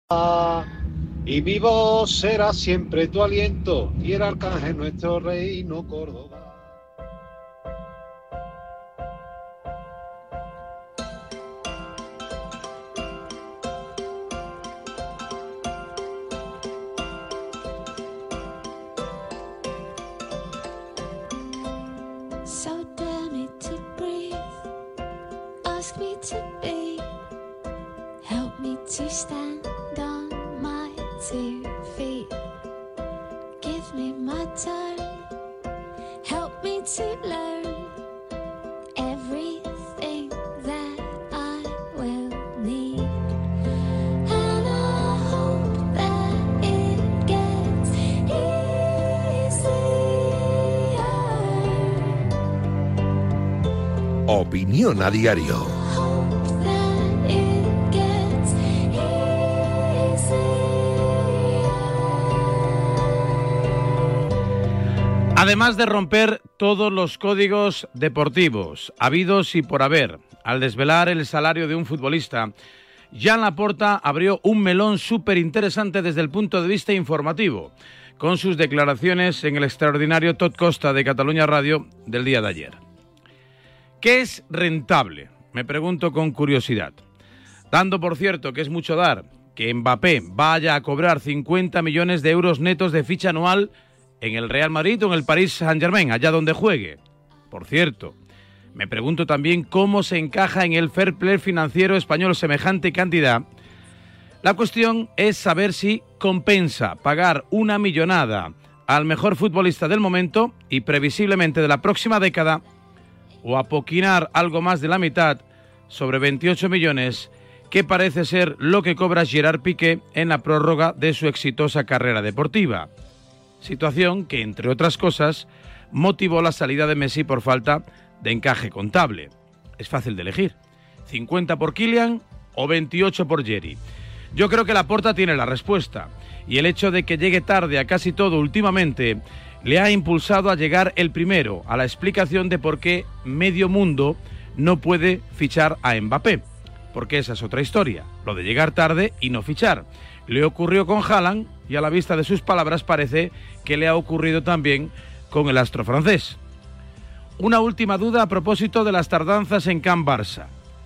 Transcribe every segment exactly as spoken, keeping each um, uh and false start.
Y mi voz será siempre tu aliento y el arcángel nuestro reino Córdoba. So dare me to breathe, ask me to be, help me to stand on my two feet, give me my time, help me to learn everything that I will need, and I hope that it gets easier. Opinión a diario. Además de romper todos los códigos deportivos, habidos y por haber, al desvelar el salario de un futbolista, Joan Laporta abrió un melón súper interesante desde el punto de vista informativo, con sus declaraciones en el extraordinario Tot Costa de Catalunya Radio del día de ayer. ¿Qué es rentable? Me pregunto con curiosidad. Dando por cierto que es mucho dar que Mbappé vaya a cobrar cincuenta millones de euros netos de ficha anual en el Real Madrid o en el Paris Saint-Germain, allá donde juegue. Por cierto, me pregunto también cómo se encaja en el fair play financiero español semejante cantidad. La cuestión es saber si compensa pagar una millonada al mejor futbolista del momento y previsiblemente de la próxima década, o apoquinar algo más de la mitad sobre veintiocho millones, que parece ser lo que cobra Gerard Piqué en la prórroga de su exitosa carrera deportiva. Situación que, entre otras cosas, motivó la salida de Messi por falta de encaje contable. Es fácil de elegir, cincuenta por Kylian o veintiocho por Jerry. Yo creo que Laporta tiene la respuesta, y el hecho de que llegue tarde a casi todo últimamente le ha impulsado a llegar el primero a la explicación de por qué medio mundo no puede fichar a Mbappé, porque esa es otra historia, lo de llegar tarde y no fichar. Le ocurrió con Haaland y a la vista de sus palabras parece que le ha ocurrido también con el astro francés. Una última duda a propósito de las tardanzas en Can Barça.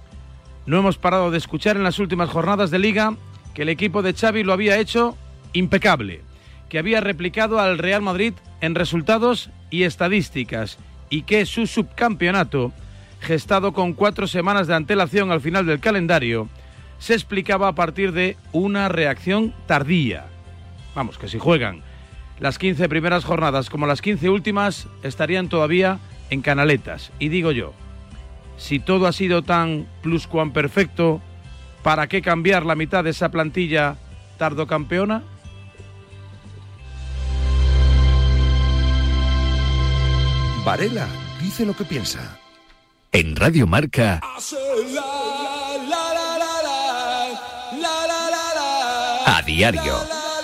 No hemos parado de escuchar en las últimas jornadas de Liga que el equipo de Xavi lo había hecho impecable, que había replicado al Real Madrid en resultados y estadísticas y que su subcampeonato, gestado con cuatro semanas de antelación al final del calendario, se explicaba a partir de una reacción tardía. Vamos, que si juegan las quince primeras jornadas como las quince últimas, estarían todavía en canaletas. Y digo yo, si todo ha sido tan pluscuamperfecto, ¿para qué cambiar la mitad de esa plantilla tardocampeona? Varela dice lo que piensa. En Radio Marca. A diario.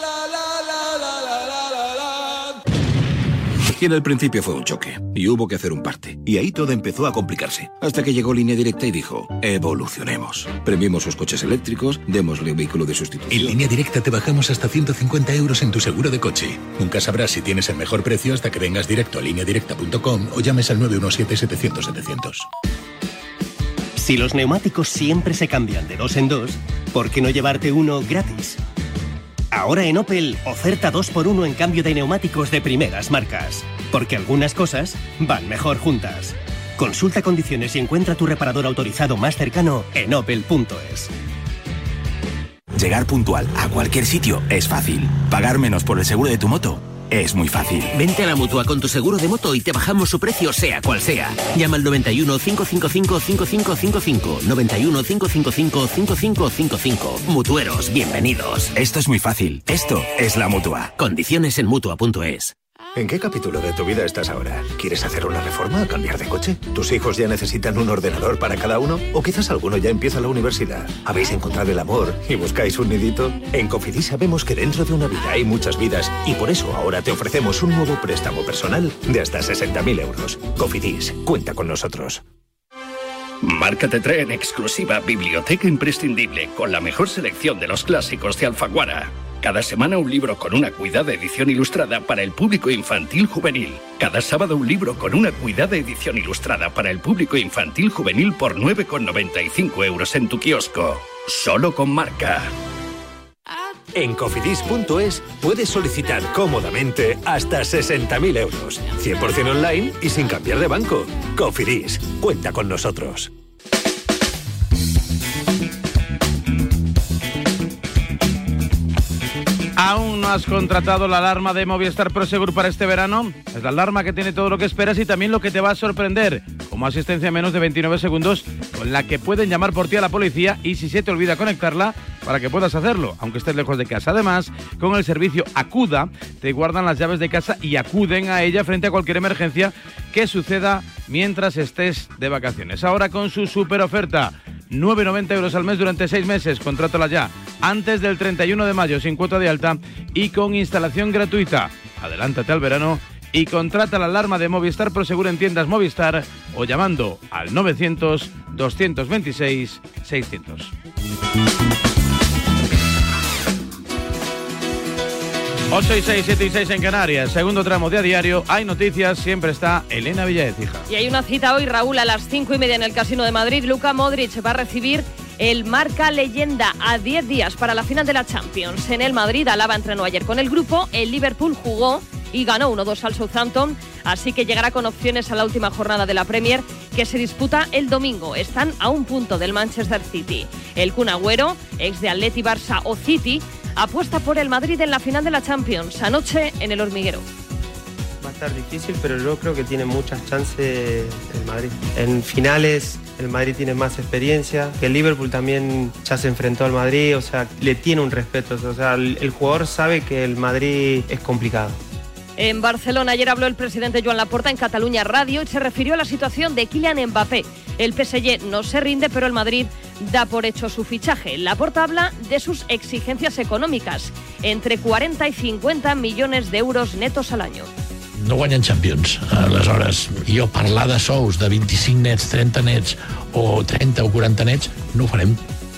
Y en el principio fue un choque, y hubo que hacer un parte. Y ahí todo empezó a complicarse. Hasta que llegó Línea Directa y dijo, evolucionemos. Premiemos sus coches eléctricos, démosle un vehículo de sustitución. En Línea Directa te bajamos hasta ciento cincuenta euros en tu seguro de coche. Nunca sabrás si tienes el mejor precio hasta que vengas directo a línea directa punto com o llames al nueve uno siete, setecientos, setecientos. Si los neumáticos siempre se cambian de dos en dos, ¿por qué no llevarte uno gratis? Ahora en Opel, oferta dos por uno en cambio de neumáticos de primeras marcas. Porque algunas cosas van mejor juntas. Consulta condiciones y encuentra tu reparador autorizado más cercano en opel punto es. Llegar puntual a cualquier sitio es fácil. Pagar menos por el seguro de tu moto es muy fácil. Vente a la Mutua con tu seguro de moto y te bajamos su precio sea cual sea. Llama al noventa y uno, cinco cinco cinco, cinco cinco cinco cinco. noventa y uno, cinco cinco cinco, cinco cinco cinco cinco. Mutueros, bienvenidos. Esto es muy fácil. Esto es la Mutua. Condiciones en mutua punto es. ¿En qué capítulo de tu vida estás ahora? ¿Quieres hacer una reforma o cambiar de coche? ¿Tus hijos ya necesitan un ordenador para cada uno? ¿O quizás alguno ya empieza la universidad? ¿Habéis encontrado el amor y buscáis un nidito? En Cofidis sabemos que dentro de una vida hay muchas vidas y por eso ahora te ofrecemos un nuevo préstamo personal de hasta sesenta mil euros. Cofidis, cuenta con nosotros. Marca te trae en exclusiva Biblioteca Imprescindible con la mejor selección de los clásicos de Alfaguara. Cada semana un libro con una cuidada edición ilustrada para el público infantil juvenil. Cada sábado un libro con una cuidada edición ilustrada para el público infantil juvenil por nueve con noventa y cinco euros en tu kiosco. Solo con Marca. En cofidis punto es puedes solicitar cómodamente hasta sesenta mil euros, cien por ciento online y sin cambiar de banco. Cofidis, cuenta con nosotros. ¿Aún no has contratado la alarma de Movistar Prosegur para este verano? Es la alarma que tiene todo lo que esperas y también lo que te va a sorprender, como asistencia en menos de veintinueve segundos, con la que pueden llamar por ti a la policía y si se te olvida conectarla, para que puedas hacerlo, aunque estés lejos de casa. Además, con el servicio Acuda, te guardan las llaves de casa y acuden a ella frente a cualquier emergencia que suceda mientras estés de vacaciones. Ahora con su super oferta, nueve con noventa euros al mes durante seis meses. Contrátala ya, antes del treinta y uno de mayo, sin cuota de alta y con instalación gratuita. Adelántate al verano y contrata la alarma de Movistar Prosegur en tiendas Movistar o llamando al novecientos, doscientos veintiséis, seiscientos. ocho y seis, siete y seis en Canarias, segundo tramo de A Diario. Hay noticias, siempre está Elena Villaez, hija. Y hay una cita hoy, Raúl, a las cinco y media en el Casino de Madrid. Luka Modric va a recibir el Marca Leyenda a diez días para la final de la Champions. En el Madrid, Alaba entrenó ayer con el grupo, el Liverpool jugó y ganó uno dos al Southampton, así que llegará con opciones a la última jornada de la Premier, que se disputa el domingo. Están a un punto del Manchester City. El Kun Agüero, ex de Atleti, Barça o City, apuesta por el Madrid en la final de la Champions, anoche en el Hormiguero. Va a estar difícil, pero yo creo que tiene muchas chances el Madrid. En finales el Madrid tiene más experiencia, que el Liverpool también ya se enfrentó al Madrid, o sea, le tiene un respeto, o sea, el, el jugador sabe que el Madrid es complicado. En Barcelona ayer habló el presidente Joan Laporta en Catalunya Radio y se refirió a la situación de Kylian Mbappé. El P S G no se rinde, pero el Madrid da por hecho su fichaje. Laporta habla de sus exigencias económicas, entre cuarenta y cincuenta millones de euros netos al año. No guanyen Champions. Aleshores, jo parlar de sous de vint-i-cinc nets, trenta nets o trenta o quaranta nets, no ho farem.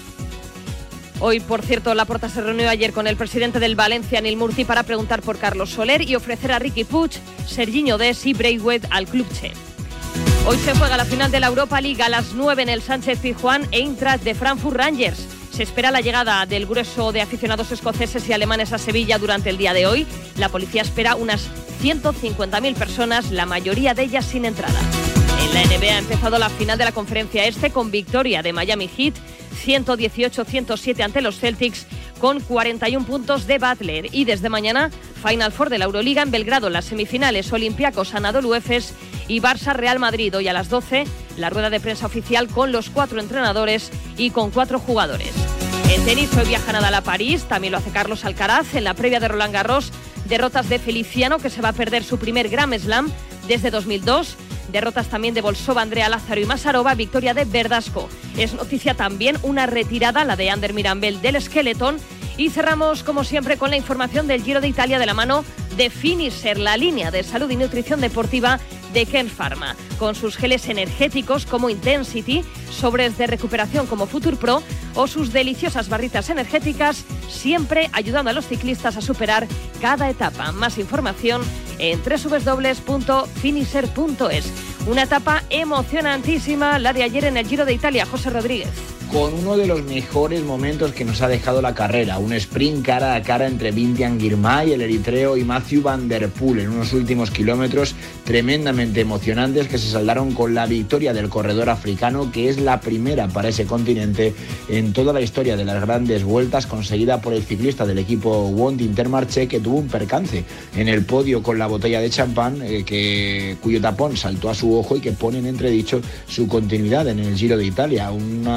Hoy, por cierto, Laporta se reunió ayer con el presidente del Valencia, Nil Murti, para preguntar por Carlos Soler y ofrecer a Riqui Puig, Serginho Dest y Braithwaite al club che. Hoy se juega la final de la Europa League a las nueve en el Sánchez Pizjuán, Eintracht de Frankfurt Rangers. Se espera la llegada del grueso de aficionados escoceses y alemanes a Sevilla durante el día de hoy. La policía espera unas ciento cincuenta mil personas, la mayoría de ellas sin entrada. En la N B A ha empezado la final de la Conferencia Este con victoria de Miami Heat, ciento dieciocho a ciento siete ante los Celtics, con cuarenta y uno puntos de Butler. Y desde mañana, Final Four de la Euroliga en Belgrado, las semifinales Olympiacos Anadolu Efes y Barça Real Madrid. Hoy a las doce, la rueda de prensa oficial con los cuatro entrenadores y con cuatro jugadores. En tenis hoy viaja Nadal a París, también lo hace Carlos Alcaraz. En la previa de Roland Garros, derrotas de Feliciano, que se va a perder su primer Grand Slam desde dos mil dos. Derrotas también de Bolsova, Andrea Lázaro y Masarova, victoria de Verdasco. Es noticia también una retirada, la de Ander Mirambel, del Skeleton. Y cerramos, como siempre, con la información del Giro de Italia de la mano de Finisher, la línea de salud y nutrición deportiva de Ken Pharma, con sus geles energéticos como Intensity, sobres de recuperación como Future Pro o sus deliciosas barritas energéticas, siempre ayudando a los ciclistas a superar cada etapa. Más información en doble u doble u doble u punto finisher punto es. Una etapa emocionantísima, la de ayer en el Giro de Italia. José Rodríguez. Con uno de los mejores momentos que nos ha dejado la carrera, un sprint cara a cara entre Vintian Girmay, el eritreo, y Mathieu van der Poel en unos últimos kilómetros tremendamente emocionantes que se saldaron con la victoria del corredor africano, que es la primera para ese continente en toda la historia de las grandes vueltas, conseguida por el ciclista del equipo Wont Intermarché, que tuvo un percance en el podio con la botella de champán, eh, que, cuyo tapón saltó a su ojo y que pone en entredicho su continuidad en el Giro de Italia. Una acción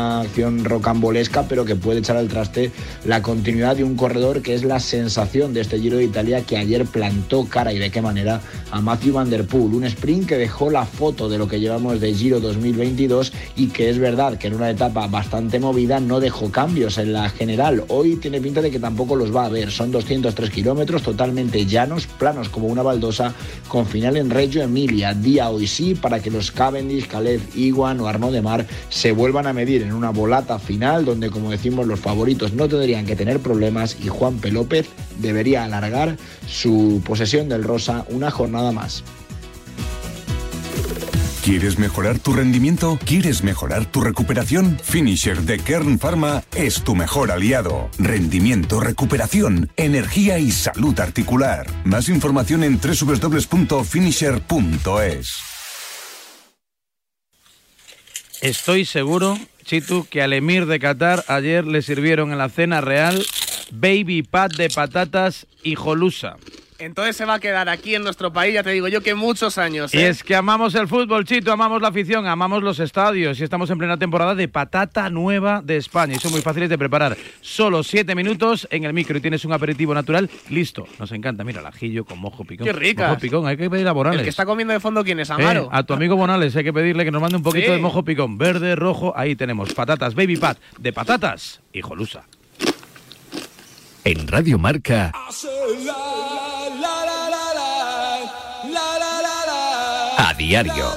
situación rocambolesca, pero que puede echar al traste la continuidad de un corredor que es la sensación de este Giro de Italia, que ayer plantó cara, y de qué manera, a Mathieu van der Poel. Un sprint que dejó la foto de lo que llevamos de Giro dos mil veintidós y que es verdad que en una etapa bastante movida no dejó cambios en la general. Hoy tiene pinta de que tampoco los va a haber. Son doscientos tres kilómetros totalmente llanos, planos como una baldosa, con final en Reggio Emilia. Día hoy sí para que los Cavendish, Caleb Ewan o Arnaud Démare se vuelvan a medir en una volata final donde, como decimos, los favoritos no tendrían que tener problemas y Juan P. López debería alargar su posesión del rosa una jornada más. ¿Quieres mejorar tu rendimiento? ¿Quieres mejorar tu recuperación? Finisher de Kern Pharma es tu mejor aliado. Rendimiento, recuperación, energía y salud articular. Más información en doble u doble u doble u punto finisher punto es. Estoy seguro, Chitu, que al emir de Qatar ayer le sirvieron en la cena real baby pat de patatas y jolusa. Entonces se va a quedar aquí en nuestro país, ya te digo yo, que muchos años. ¿eh? Y es que amamos el fútbol, Chito, amamos la afición, amamos los estadios y estamos en plena temporada de patata nueva de España y son muy fáciles de preparar. Solo siete minutos en el micro y tienes un aperitivo natural listo. Nos encanta, mira, el ajillo con mojo picón. ¡Qué ricas! Mojo picón, hay que pedir a Bonales. El que está comiendo de fondo, ¿quién es? Amaro. Eh, a tu amigo Bonales hay que pedirle que nos mande un poquito sí. de mojo picón. Verde, rojo, ahí tenemos patatas Baby Pat de patatas y jolusa. En Radio Marca... A diario.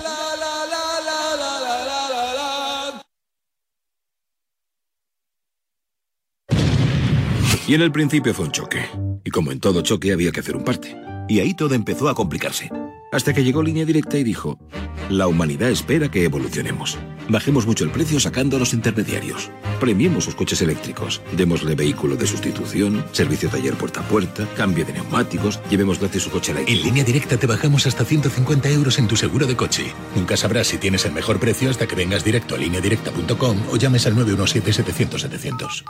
Y en el principio fue un choque. Y como en todo choque había que hacer un parte. Y ahí todo empezó a complicarse. Hasta que llegó Línea Directa y dijo: la humanidad espera que evolucionemos. Bajemos mucho el precio sacando a los intermediarios. Premiemos sus coches eléctricos. Démosle vehículo de sustitución, servicio taller puerta a puerta, cambio de neumáticos, llevemos gratis su coche eléctrico. En Línea Directa te bajamos hasta ciento cincuenta euros en tu seguro de coche. Nunca sabrás si tienes el mejor precio hasta que vengas directo a línea directa punto com o llames al nueve uno siete, setecientos, setecientos.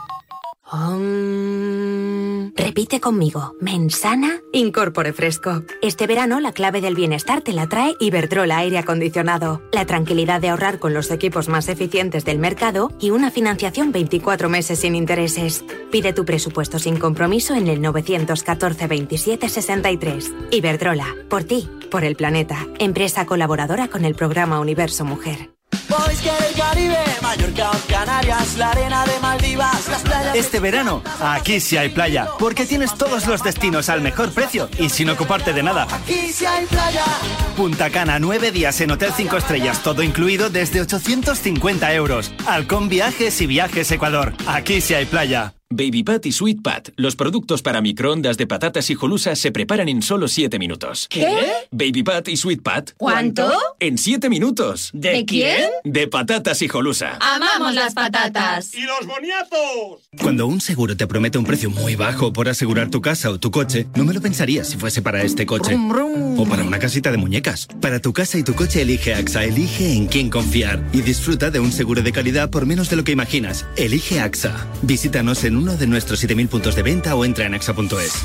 Um, repite conmigo. Mensana, incorpore fresco. Este verano la clave del bienestar te la trae Iberdrola Aire Acondicionado. La tranquilidad de ahorrar con los equipos más eficientes del mercado y una financiación veinticuatro meses sin intereses. Pide tu presupuesto sin compromiso en el nueve uno cuatro, veintisiete, sesenta y tres. Iberdrola, por ti, por el planeta. Empresa colaboradora con el programa Universo Mujer. Caribe, Mallorca, Canarias, la arena de Maldivas, las playas. Este verano, aquí sí hay playa, porque tienes todos los destinos al mejor precio y sin ocuparte de nada. Aquí sí hay playa. Punta Cana, nueve días en Hotel cinco estrellas, todo incluido desde ochocientos cincuenta euros. Halcón Viajes y Viajes Ecuador. Aquí sí hay playa. Baby Pat y Sweet Pat, los productos para microondas de patatas y jolusa se preparan en solo siete minutos. ¿Qué? Baby Pat y Sweet Pat. ¿Cuánto? En siete minutos. ¿De, ¿De quién? De patatas y jolusa. ¡Amamos las patatas! ¡Y los boniatos! Cuando un seguro te promete un precio muy bajo por asegurar tu casa o tu coche, no me lo pensarías si fuese para este coche. Brum, brum. O para una casita de muñecas. Para tu casa y tu coche elige AXA, elige en quién confiar y disfruta de un seguro de calidad por menos de lo que imaginas. Elige AXA. Visítanos en uno de nuestros siete mil puntos de venta o entra en axa punto es.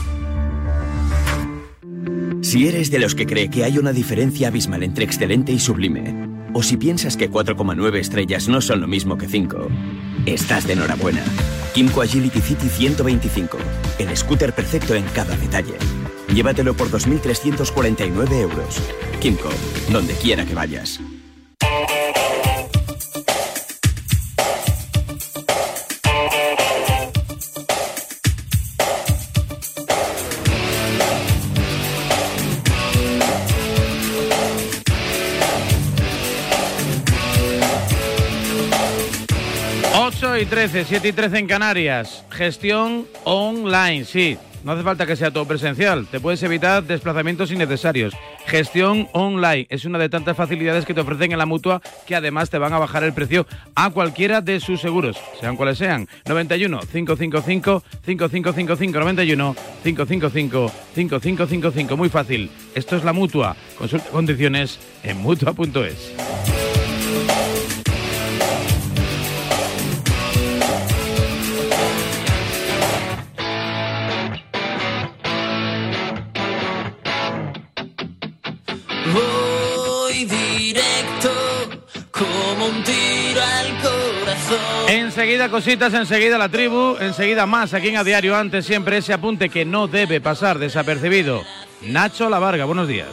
Si eres de los que cree que hay una diferencia abismal entre excelente y sublime, o si piensas que cuatro coma nueve estrellas no son lo mismo que cinco, estás de enhorabuena. Kymco Agility City ciento veinticinco, el scooter perfecto en cada detalle. Llévatelo por dos mil trescientos cuarenta y nueve euros. Kymco, donde quiera que vayas. ocho y trece, siete y trece en Canarias. Gestión online, sí. No hace falta que sea todo presencial. Te puedes evitar desplazamientos innecesarios. Gestión online es una de tantas facilidades que te ofrecen en la Mutua, que además te van a bajar el precio a cualquiera de sus seguros, sean cuales sean. noventa y uno, cinco cinco cinco, cinco cinco cinco cinco, noventa y uno, cinco cinco cinco, cinco cinco cinco cinco. Muy fácil. Esto es la Mutua. Consulta condiciones en mutua punto es. Voy directo como un tiro al corazón. Enseguida cositas, enseguida la tribu, enseguida más aquí en A Diario. Antes siempre ese apunte que no debe pasar desapercibido. Nacho Lavarga, buenos días.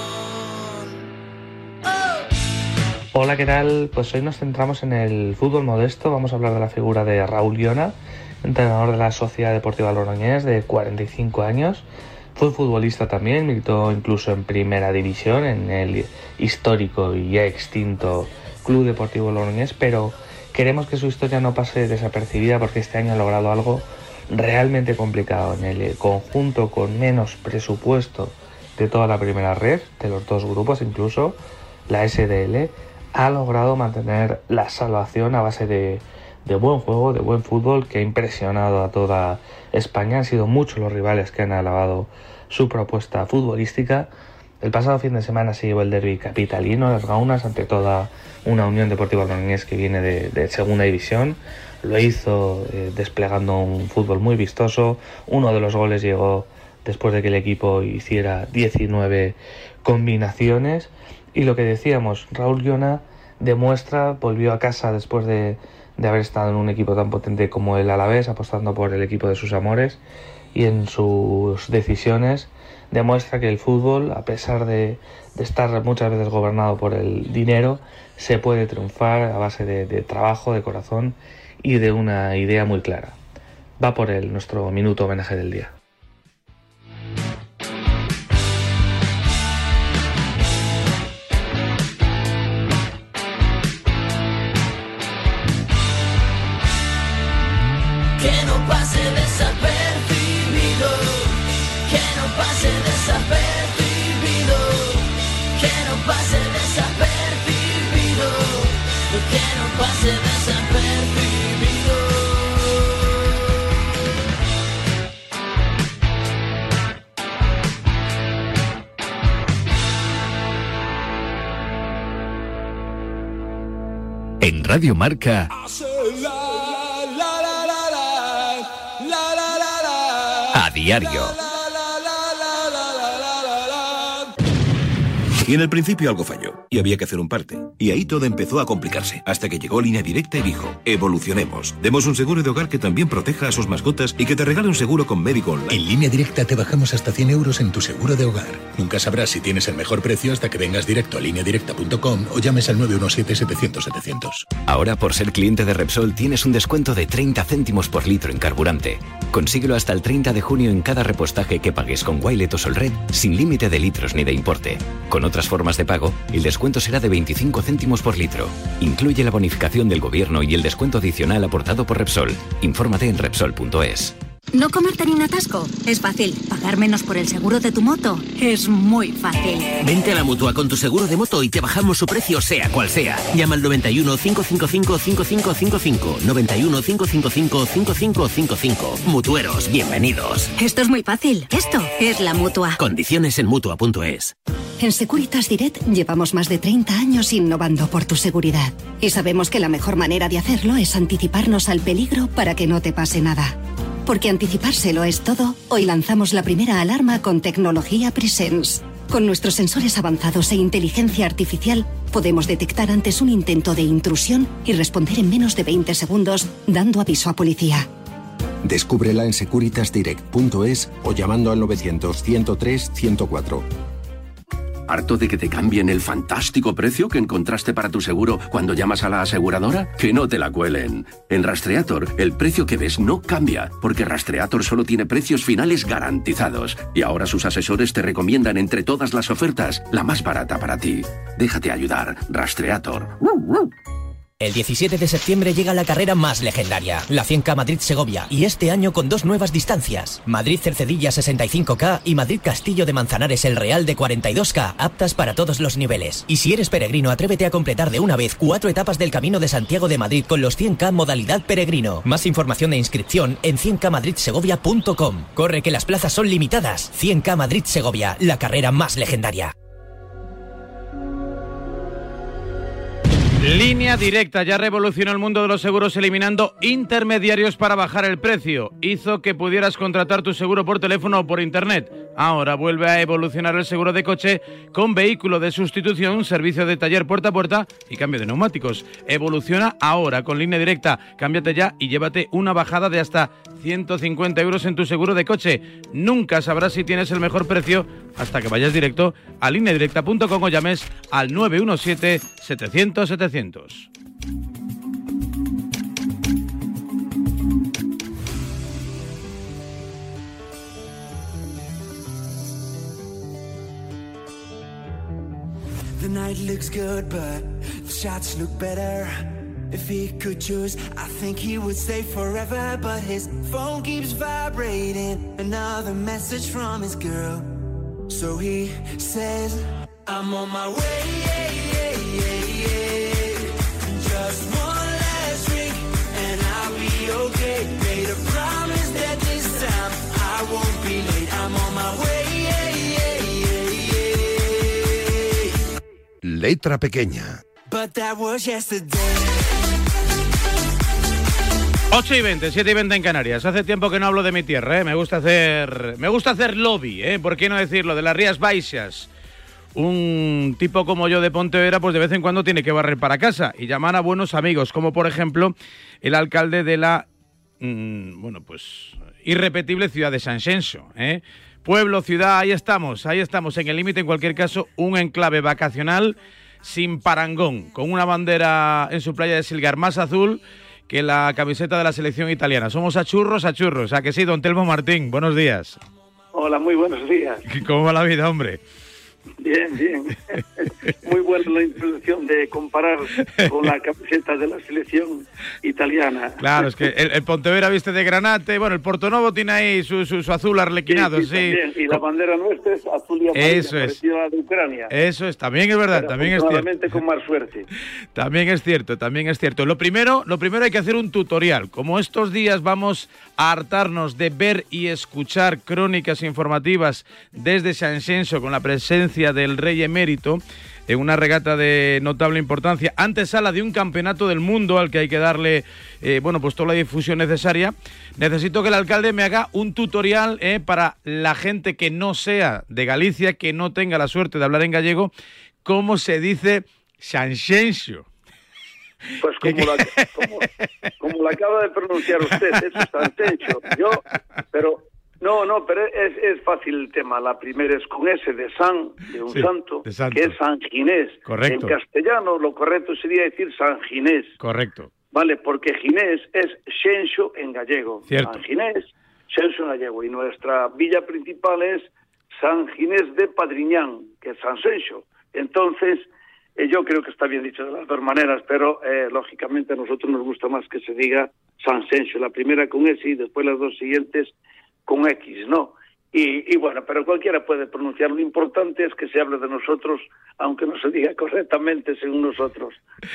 Hola, ¿qué tal? Pues hoy nos centramos en el fútbol modesto. Vamos a hablar de la figura de Raúl Llona, entrenador de la Sociedad Deportiva Logroñés, de cuarenta y cinco años. Fue futbolista también, militó incluso en primera división, en el histórico y ya extinto Club Deportivo Logroñés, pero queremos que su historia no pase desapercibida porque este año ha logrado algo realmente complicado. En el conjunto con menos presupuesto de toda la primera red, de los dos grupos incluso, la S D L, ha logrado mantener la salvación a base de, de buen juego, de buen fútbol, que ha impresionado a toda España. Han sido muchos los rivales que han alabado su propuesta futbolística. El pasado fin de semana se llevó el derbi capitalino, las Gaunas, ante toda una Unión Deportiva Logroñés que viene de, de segunda división. Lo hizo eh, desplegando un fútbol muy vistoso. Uno de los goles llegó después de que el equipo hiciera diecinueve combinaciones. Y lo que decíamos, Raúl Llona demuestra, volvió a casa después de, de haber estado en un equipo tan potente como el Alavés, apostando por el equipo de sus amores, y en sus decisiones demuestra que el fútbol, a pesar de, de estar muchas veces gobernado por el dinero, se puede triunfar a base de, de trabajo, de corazón y de una idea muy clara. Va por él nuestro minuto homenaje del día. Que no pase desapercibido, que no pase desapercibido, que no pase desapercibido, que no pase desapercibido. En Radio Marca, A Diario. Y en el principio algo falló, y había que hacer un parte. Y ahí todo empezó a complicarse, hasta que llegó Línea Directa y dijo, evolucionemos. Demos un seguro de hogar que también proteja a sus mascotas y que te regale un seguro con médico online. En Línea Directa te bajamos hasta cien euros en tu seguro de hogar. Nunca sabrás si tienes el mejor precio hasta que vengas directo a línea directa punto com o llames al nueve uno siete, setecientos, setecientos. Ahora, por ser cliente de Repsol, tienes un descuento de treinta céntimos por litro en carburante. Consíguelo hasta el treinta de junio en cada repostaje que pagues con Wilet o Solred, sin límite de litros ni de importe. Con otras formas de pago, el descuento será de veinticinco céntimos por litro. Incluye la bonificación del gobierno y el descuento adicional aportado por Repsol. Infórmate en Repsol punto es. ¿No comerte ni un atasco? Es fácil. ¿Pagar menos por el seguro de tu moto? Es muy fácil. Vente a la Mutua con tu seguro de moto y te bajamos su precio sea cual sea. Llama al noventa y uno, cinco cinco cinco, cinco cinco cinco cinco. noventa y uno, cinco cinco cinco, cinco cinco cinco cinco. Mutueros, bienvenidos. Esto es muy fácil. Esto es la Mutua. Condiciones en Mutua punto es. En Securitas Direct llevamos más de treinta años innovando por tu seguridad. Y sabemos que la mejor manera de hacerlo es anticiparnos al peligro para que no te pase nada. Porque anticipárselo es todo, hoy lanzamos la primera alarma con tecnología Presence. Con nuestros sensores avanzados e inteligencia artificial, podemos detectar antes un intento de intrusión y responder en menos de veinte segundos, dando aviso a policía. Descúbrela en securitas direct punto es o llamando al novecientos, ciento tres, ciento cuatro. ¿Harto de que te cambien el fantástico precio que encontraste para tu seguro cuando llamas a la aseguradora? Que no te la cuelen. En Rastreator, el precio que ves no cambia, porque Rastreator solo tiene precios finales garantizados. Y ahora sus asesores te recomiendan entre todas las ofertas la más barata para ti. Déjate ayudar. Rastreator. El diecisiete de septiembre llega la carrera más legendaria, la cien K Madrid-Segovia, y este año con dos nuevas distancias, Madrid-Cercedilla sesenta y cinco K y Madrid-Castillo de Manzanares El Real de cuarenta y dos K, aptas para todos los niveles. Y si eres peregrino, atrévete a completar de una vez cuatro etapas del Camino de Santiago de Madrid con los cien K modalidad peregrino. Más información e inscripción en cien k madrid segovia punto com. Corre que las plazas son limitadas. cien K Madrid-Segovia, la carrera más legendaria. Línea Directa ya revolucionó el mundo de los seguros eliminando intermediarios para bajar el precio. Hizo que pudieras contratar tu seguro por teléfono o por internet. Ahora vuelve a evolucionar el seguro de coche con vehículo de sustitución, servicio de taller puerta a puerta y cambio de neumáticos. Evoluciona ahora con Línea Directa. Cámbiate ya y llévate una bajada de hasta ciento cincuenta euros en tu seguro de coche. Nunca sabrás si tienes el mejor precio hasta que vayas directo a línea directa punto com o llames al nueve uno siete, setecientos, setecientos. The night looks good, but the shots look better. If he could choose, I think he would stay forever. But his phone keeps vibrating, another message from his girl. So he says, I'm on my way, yeah, yeah, yeah, yeah. Just one last drink and I'll be okay. Made a promise that this time I won't be late. I'm on my way, yeah, yeah, yeah, yeah. Letra pequeña. But that was yesterday. ocho y veinte, siete y veinte en Canarias. Hace tiempo que no hablo de mi tierra, ¿eh? Me gusta hacer me gusta hacer lobby, ¿eh? ¿Por qué no decirlo? De las Rías Baixas. Un tipo como yo de Pontevedra, pues de vez en cuando tiene que barrer para casa y llamar a buenos amigos, como por ejemplo el alcalde de la, mmm, bueno, pues irrepetible ciudad de Sanxenxo, ¿eh? Pueblo, ciudad, ahí estamos, ahí estamos, en el límite, en cualquier caso, un enclave vacacional sin parangón, con una bandera en su playa de Silgar más azul que la camiseta de la selección italiana. Somos a churros, a churros. ¿A que sí, don Telmo Martín? Buenos días. Hola, muy buenos días. ¿Cómo va la vida, hombre? Bien, bien. Muy buena la introducción de comparar con la camiseta de la selección italiana. Claro, es que el, el Pontevedra viste de granate, bueno, el Portonovo tiene ahí su, su, su azul arlequinado, sí. sí, sí. Y la bandera nuestra es azul y amarilla, eso es. parecida a la de Ucrania. Eso es, también es verdad, pero también es cierto. con más suerte. También es cierto, también es cierto. Lo primero, lo primero hay que hacer un tutorial. Como estos días vamos a hartarnos de ver y escuchar crónicas informativas desde Sanxenxo con la presencia del Rey Emérito en una regata de notable importancia, antesala de un campeonato del mundo al que hay que darle eh, bueno, pues toda la difusión necesaria. Necesito que el alcalde me haga un tutorial eh, para la gente que no sea de Galicia, que no tenga la suerte de hablar en gallego, cómo se dice Sanxenxo. Pues como la, como, como la acaba de pronunciar usted, eso es Sanxenxo. Yo, pero no, no, pero es, es fácil el tema. La primera es con S de San, de un sí, santo, de santo, que es San Ginés. Correcto. En castellano lo correcto sería decir San Ginés. Correcto. Vale, porque Ginés es Xenxo en gallego. Cierto. San Ginés, Xenxo en gallego. Y nuestra villa principal es San Ginés de Padriñán, que es Sanxenxo. Entonces, eh, yo creo que está bien dicho de las dos maneras, pero eh, lógicamente a nosotros nos gusta más que se diga Sanxenxo. La primera con S y después las dos siguientes con X, ¿no? Y, y bueno, pero cualquiera puede pronunciar. Lo importante es que se hable de nosotros, aunque no se diga correctamente según nosotros.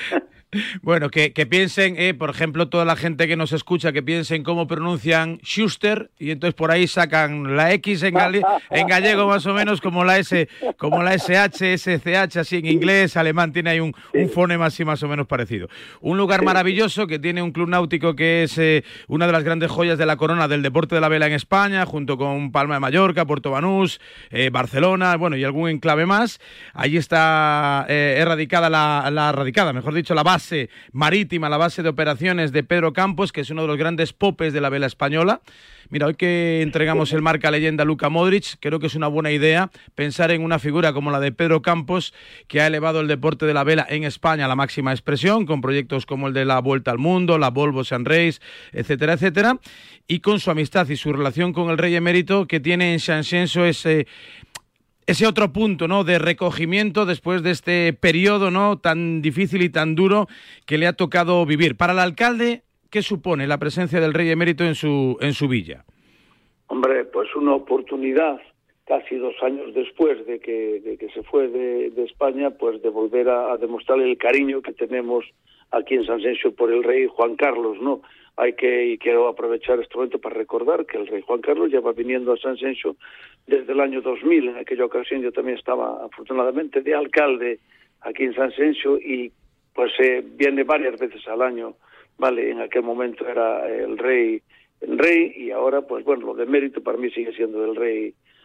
Bueno, que, que piensen, eh, por ejemplo, toda la gente que nos escucha, que piensen cómo pronuncian Schuster, y entonces por ahí sacan la X en, gali- en gallego más o menos como la S, como la S H, S C H, así en inglés, alemán, tiene ahí un, un fonema así más o menos parecido. Un lugar maravilloso que tiene un club náutico que es eh, una de las grandes joyas de la corona del deporte de la vela en España, junto con Palma de Mallorca, Puerto Banús, eh, Barcelona, bueno, y algún enclave más. Allí está eh, erradicada la, la radicada, mejor dicho, la base marítima, la base de operaciones de Pedro Campos, que es uno de los grandes popes de la vela española. Mira, hoy que entregamos el marca leyenda Luka Modric, creo que es una buena idea pensar en una figura como la de Pedro Campos, que ha elevado el deporte de la vela en España a la máxima expresión, con proyectos como el de la Vuelta al Mundo, la Volvo Sun Race, etcétera, etcétera, y con su amistad y su relación con el Rey Emérito, que tiene en Sanxenxo ese... ese otro punto, ¿no?, de recogimiento después de este periodo, ¿no?, tan difícil y tan duro que le ha tocado vivir. Para el alcalde, ¿qué supone la presencia del Rey Emérito en su en su villa? Hombre, pues una oportunidad, casi dos años después de que de que se fue de, de España, pues de volver a, a demostrarle el cariño que tenemos aquí en Sanxenxo por el rey Juan Carlos, ¿no? Hay que, y quiero aprovechar este momento para recordar que el rey Juan Carlos lleva viniendo a Sanxenxo desde el año dos mil. En aquella ocasión yo también estaba, afortunadamente, de alcalde aquí en Sanxenxo y pues eh, viene varias veces al año, ¿vale? En aquel momento era el rey, el rey y ahora, pues bueno, lo de mérito para mí sigue siendo el rey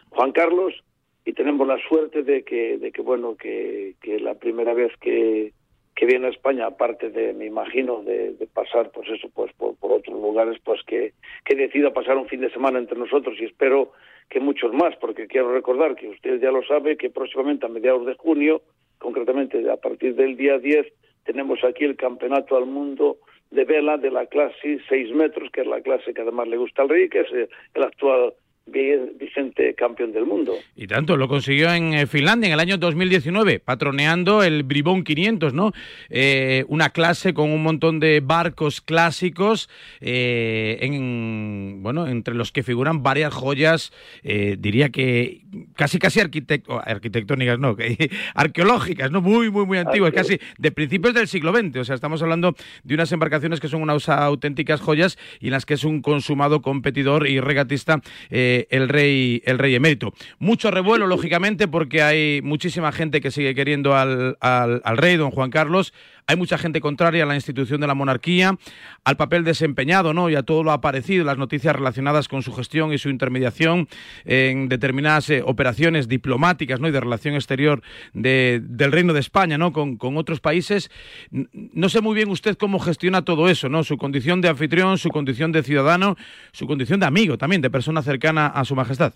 Juan Carlos, y tenemos la suerte de que, de que bueno, que, que la primera vez que, que viene a España, aparte de, me imagino, de, de pasar, pues eso, pues por, por otros lugares, pues que, que decida pasar un fin de semana entre nosotros, y espero que muchos más, porque quiero recordar que usted ya lo sabe, que próximamente a mediados de junio, concretamente a partir del día diez, tenemos aquí el Campeonato al Mundo de vela de la clase seis metros, que es la clase que además le gusta al rey, que es el, el actual Vicente campeón del mundo. Y tanto, lo consiguió en eh, Finlandia en el año dos mil diecinueve, patroneando el Bribón quinientos, ¿no? Eh, una clase con un montón de barcos clásicos, eh, en, bueno, entre los que figuran varias joyas, eh, diría que casi casi arquitecto, arquitectónicas, no, que, arqueológicas, ¿no? Muy, muy, muy antiguas, casi de principios del siglo veinte. O sea, estamos hablando de unas embarcaciones que son unas auténticas joyas y en las que es un consumado competidor y regatista, eh, el rey el rey emérito. Mucho revuelo, lógicamente, porque hay muchísima gente que sigue queriendo al, al, al rey, don Juan Carlos. Hay mucha gente contraria a la institución de la monarquía, al papel desempeñado, ¿no? Y a todo lo aparecido, las noticias relacionadas con su gestión y su intermediación en determinadas eh, operaciones diplomáticas, ¿no? Y de relación exterior de, del Reino de España, ¿no? Con, con otros países. No sé muy bien usted cómo gestiona todo eso, ¿no? Su condición de anfitrión, su condición de ciudadano, su condición de amigo también, de persona cercana a su majestad.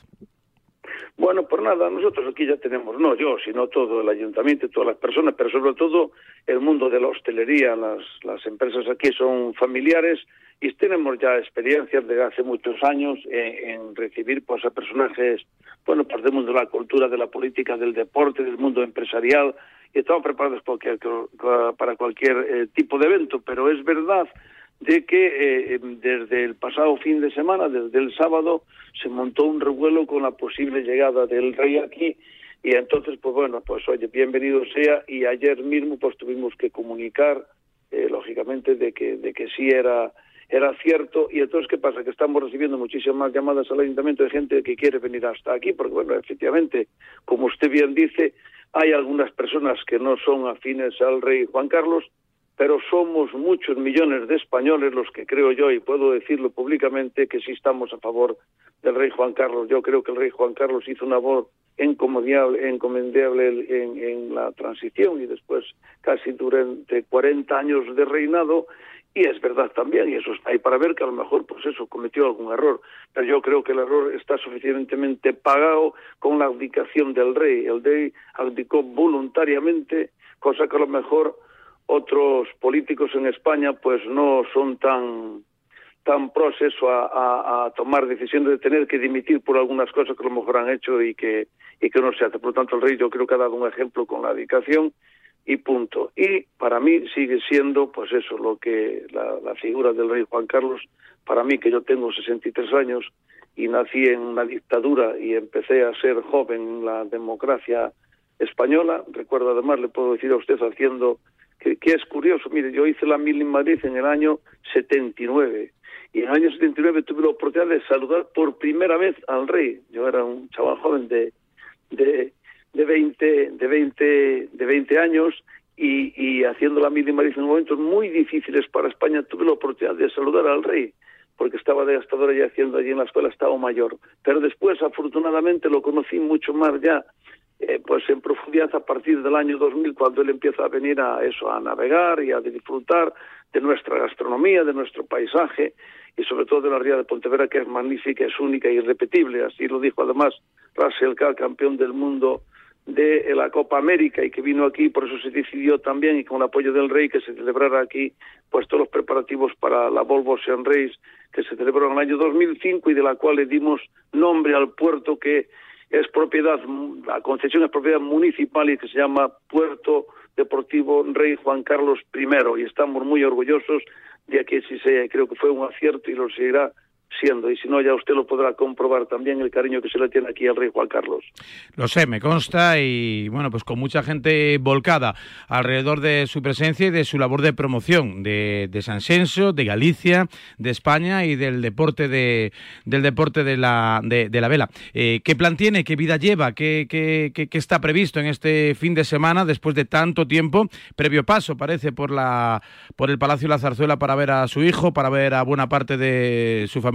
Bueno, por nada, nosotros aquí ya tenemos, no yo, sino todo el ayuntamiento y todas las personas, pero sobre todo el mundo de la hostelería, las, las empresas aquí son familiares y tenemos ya experiencias desde hace muchos años en, en recibir pues a personajes, bueno, pues del mundo de la cultura, de la política, del deporte, del mundo empresarial, y estamos preparados cualquier, para cualquier eh, tipo de evento, pero es verdad de que eh, desde el pasado fin de semana, desde el sábado, se montó un revuelo con la posible llegada del rey aquí, y entonces, pues bueno, pues oye, bienvenido sea, y ayer mismo pues tuvimos que comunicar, eh, lógicamente, de que de que sí era era cierto, y entonces, ¿qué pasa? Que estamos recibiendo muchísimas llamadas al ayuntamiento de gente que quiere venir hasta aquí, porque bueno, efectivamente, como usted bien dice, hay algunas personas que no son afines al rey Juan Carlos, pero somos muchos millones de españoles los que creo yo, y puedo decirlo públicamente, que sí estamos a favor del rey Juan Carlos. Yo creo que el rey Juan Carlos hizo una labor encomiable, encomiable en, en la transición y después casi durante cuarenta años de reinado, y es verdad también, y eso está ahí para ver, que a lo mejor pues eso cometió algún error, pero yo creo que el error está suficientemente pagado con la abdicación del rey. El rey abdicó voluntariamente, cosa que a lo mejor otros políticos en España pues no son tan tan proceso a, a, a tomar decisiones de tener que dimitir por algunas cosas que a lo mejor han hecho y que y que no se hace. Por lo tanto, el rey yo creo que ha dado un ejemplo con la abdicación y punto. Y para mí sigue siendo pues eso, lo que la, la figura del rey Juan Carlos, para mí, que yo tengo sesenta y tres años y nací en una dictadura y empecé a ser joven en la democracia española, recuerdo además, le puedo decir a usted haciendo Que, que es curioso, mire, yo hice la mil en Madrid en el año setenta y nueve, y en el año setenta y nueve tuve la oportunidad de saludar por primera vez al rey. Yo era un chaval joven de de de veinte de veinte de veinte años, y, y haciendo la mil en Madrid en momentos muy difíciles para España tuve la oportunidad de saludar al rey, porque estaba de hasta ahora ya haciendo allí en la escuela Estado Mayor. Pero después, afortunadamente, lo conocí mucho más ya, Eh, pues en profundidad a partir del año dos mil, cuando él empieza a venir a eso, a navegar y a disfrutar de nuestra gastronomía, de nuestro paisaje y sobre todo de la ría de Pontevedra, que es magnífica, es única e irrepetible. Así lo dijo además Russell Kahl, campeón del mundo de la Copa América, y que vino aquí, por eso se decidió también, y con el apoyo del rey, que se celebrara aquí pues todos los preparativos para la Volvo Ocean Race, que se celebró en el año dos mil cinco y de la cual le dimos nombre al puerto, que es propiedad, la concesión es propiedad municipal y que se llama Puerto Deportivo Rey Juan Carlos primero, y estamos muy orgullosos de que sí sea, creo que fue un acierto y lo seguirá siendo, y si no ya usted lo podrá comprobar también, el cariño que se le tiene aquí al rey Juan Carlos. Lo sé, me consta, y bueno, pues con mucha gente volcada alrededor de su presencia y de su labor de promoción de, de San Xenxo, de Galicia, de España y del deporte de del deporte de la de, de la vela. Eh, ¿Qué plan tiene? ¿Qué vida lleva? ¿Qué, qué, qué, qué está previsto en este fin de semana después de tanto tiempo? Previo paso, parece, por la por el Palacio de la Zarzuela para ver a su hijo, para ver a buena parte de su familia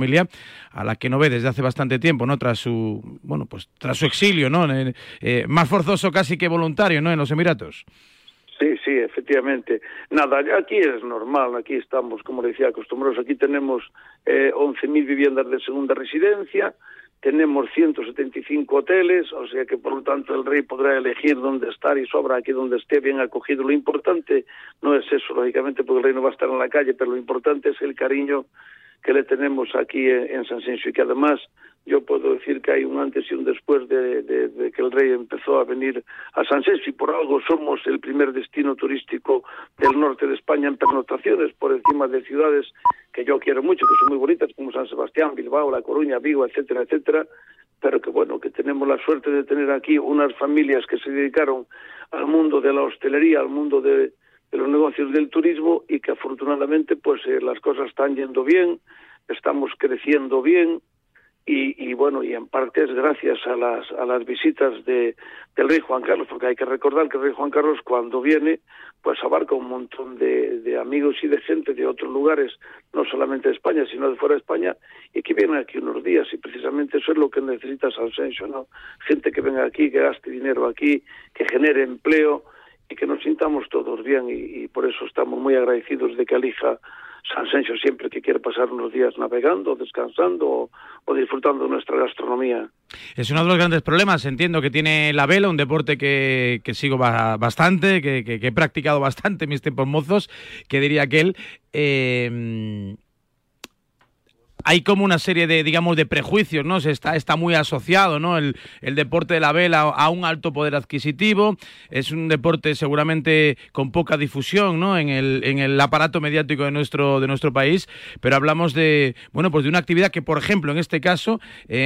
familia, a la que no ve desde hace bastante tiempo, ¿no? Tras su, bueno, pues tras su exilio, ¿no? Eh, eh, más forzoso casi que voluntario, ¿no? En los Emiratos. Sí, sí, efectivamente. Nada, aquí es normal, aquí estamos, como decía, acostumbrados. Aquí tenemos eh, once mil viviendas de segunda residencia, tenemos ciento setenta y cinco hoteles, o sea que por lo tanto el rey podrá elegir dónde estar y sobra aquí donde esté bien acogido. Lo importante no es eso, lógicamente, porque el rey no va a estar en la calle, pero lo importante es el cariño que le tenemos aquí en, en Sanxenxo, y que además yo puedo decir que hay un antes y un después de, de, de que el rey empezó a venir a Sanxenxo, y por algo somos el primer destino turístico del norte de España en pernoctaciones, por encima de ciudades que yo quiero mucho, que son muy bonitas, como San Sebastián, Bilbao, La Coruña, Vigo, etcétera, etcétera, pero que bueno, que tenemos la suerte de tener aquí unas familias que se dedicaron al mundo de la hostelería, al mundo de, de los negocios del turismo, y que afortunadamente pues eh, las cosas están yendo bien, estamos creciendo bien. Y, y bueno, y en parte es gracias a las a las visitas de del rey Juan Carlos, porque hay que recordar que el rey Juan Carlos, cuando viene, pues abarca un montón de, de amigos y de gente de otros lugares, no solamente de España, sino de fuera de España, y que vienen aquí unos días, y precisamente eso es lo que necesita Sanxenxo, ¿no? Gente que venga aquí, que gaste dinero aquí, que genere empleo, y que nos sintamos todos bien, y, y por eso estamos muy agradecidos de que elija Sanxenxo siempre que quiere pasar unos días navegando, descansando o, o disfrutando de nuestra gastronomía. Es uno de los grandes problemas, entiendo, que tiene la vela, un deporte que, que sigo ba bastante, que, que, que he practicado bastante en mis tiempos mozos, que diría aquel. Eh, hay como una serie de, digamos, de prejuicios, ¿no? Se está, está muy asociado, ¿no? El, el deporte de la vela a un alto poder adquisitivo. Es un deporte seguramente con poca difusión, ¿no? En el, en el aparato mediático de nuestro, de nuestro país. Pero hablamos de, bueno, pues de una actividad que, por ejemplo, en este caso,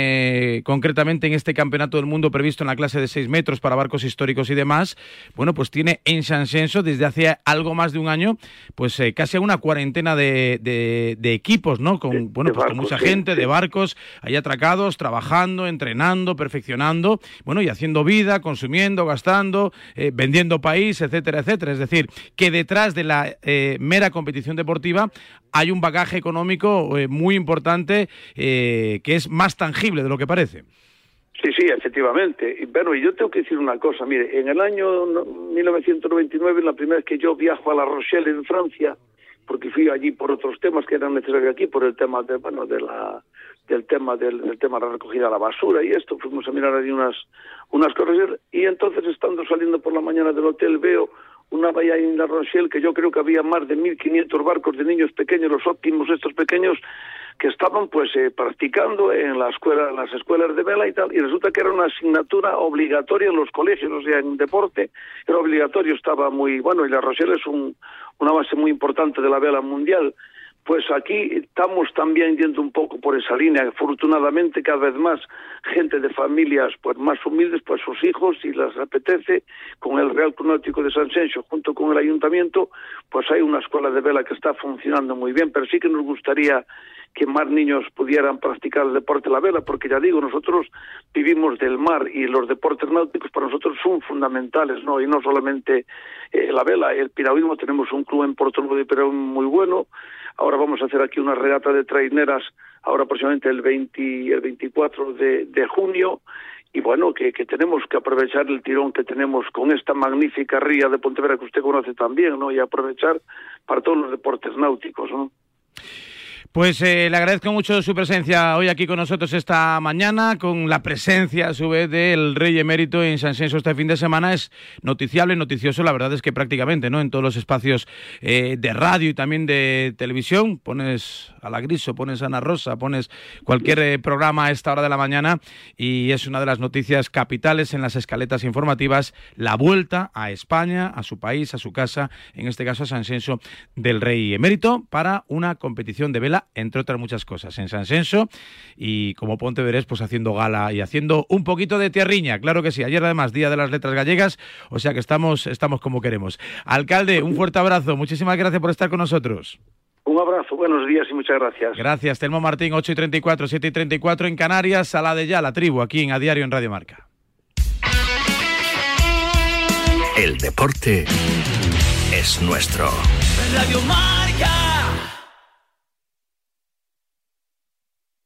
eh, concretamente en este campeonato del mundo previsto en la clase de seis metros para barcos históricos y demás, bueno, pues tiene en Sanxenxo desde hace algo más de un año, pues eh, casi una cuarentena de, de, de equipos, ¿no? Con, bueno, pues con mucha gente, de barcos ahí atracados, trabajando, entrenando, perfeccionando, bueno, y haciendo vida, consumiendo, gastando, eh, vendiendo país, etcétera, etcétera. Es decir, que detrás de la eh, mera competición deportiva hay un bagaje económico eh, muy importante eh, que es más tangible de lo que parece. Sí, sí, efectivamente. Y, bueno, y yo tengo que decir una cosa, mire, en el año mil novecientos noventa y nueve, la primera vez que yo viajo a La Rochelle, en Francia, porque fui allí por otros temas que eran necesarios aquí, por el tema de, bueno, de la, del tema del, del tema de la recogida de la basura y esto, fuimos a mirar allí unas, unas cosas, y entonces, estando saliendo por la mañana del hotel, veo una bahía en La Rochelle que yo creo que había más de mil quinientos barcos de niños pequeños, los óptimos estos pequeños, que estaban pues eh, practicando en la escuela, en las escuelas de vela y tal, y resulta que era una asignatura obligatoria en los colegios, o sea, en deporte era obligatorio, estaba muy bueno, y La Rochelle es un, una base muy importante de la vela mundial. Pues aquí estamos también yendo un poco por esa línea. Afortunadamente, cada vez más gente de familias pues más humildes, pues sus hijos, si les apetece, con el Real Club Náutico de Sanxenxo, junto con el Ayuntamiento, pues hay una escuela de vela que está funcionando muy bien, pero sí que nos gustaría que más niños pudieran practicar el deporte de la vela, porque ya digo, nosotros vivimos del mar y los deportes náuticos para nosotros son fundamentales, ¿no? Y no solamente eh, la vela, el piragüismo, tenemos un club en Porto Nuevo de piragüismo muy bueno. Ahora vamos a hacer aquí una regata de traineras, ahora aproximadamente el veinte, el veinticuatro de, de junio, y bueno, que, que tenemos que aprovechar el tirón que tenemos con esta magnífica ría de Pontevedra que usted conoce también, ¿no? Y aprovechar para todos los deportes náuticos, ¿no? Pues eh, le agradezco mucho su presencia hoy aquí con nosotros esta mañana, con la presencia a su vez del Rey Emérito en Sanxenxo este fin de semana. Es noticiable, noticioso, la verdad es que prácticamente, ¿no? En todos los espacios eh, de radio y también de televisión, pones a la Griso, pones a Ana Rosa, pones cualquier eh, programa a esta hora de la mañana y es una de las noticias capitales en las escaletas informativas, la vuelta a España, a su país, a su casa, en este caso a Sanxenxo del Rey Emérito, para una competición de vela, entre otras muchas cosas, en Sanxenxo, y como Pontevedrés, pues haciendo gala y haciendo un poquito de tierriña, claro que sí. Ayer además, Día de las Letras Gallegas, o sea que estamos, estamos como queremos. Alcalde, un fuerte abrazo, muchísimas gracias por estar con nosotros. Un abrazo, buenos días y muchas gracias. Gracias, Telmo Martín, ocho y treinta y cuatro, siete y treinta y cuatro en Canarias, a la de ya, la tribu, aquí en A Diario en Radio Marca. El deporte es nuestro. Radio Marca.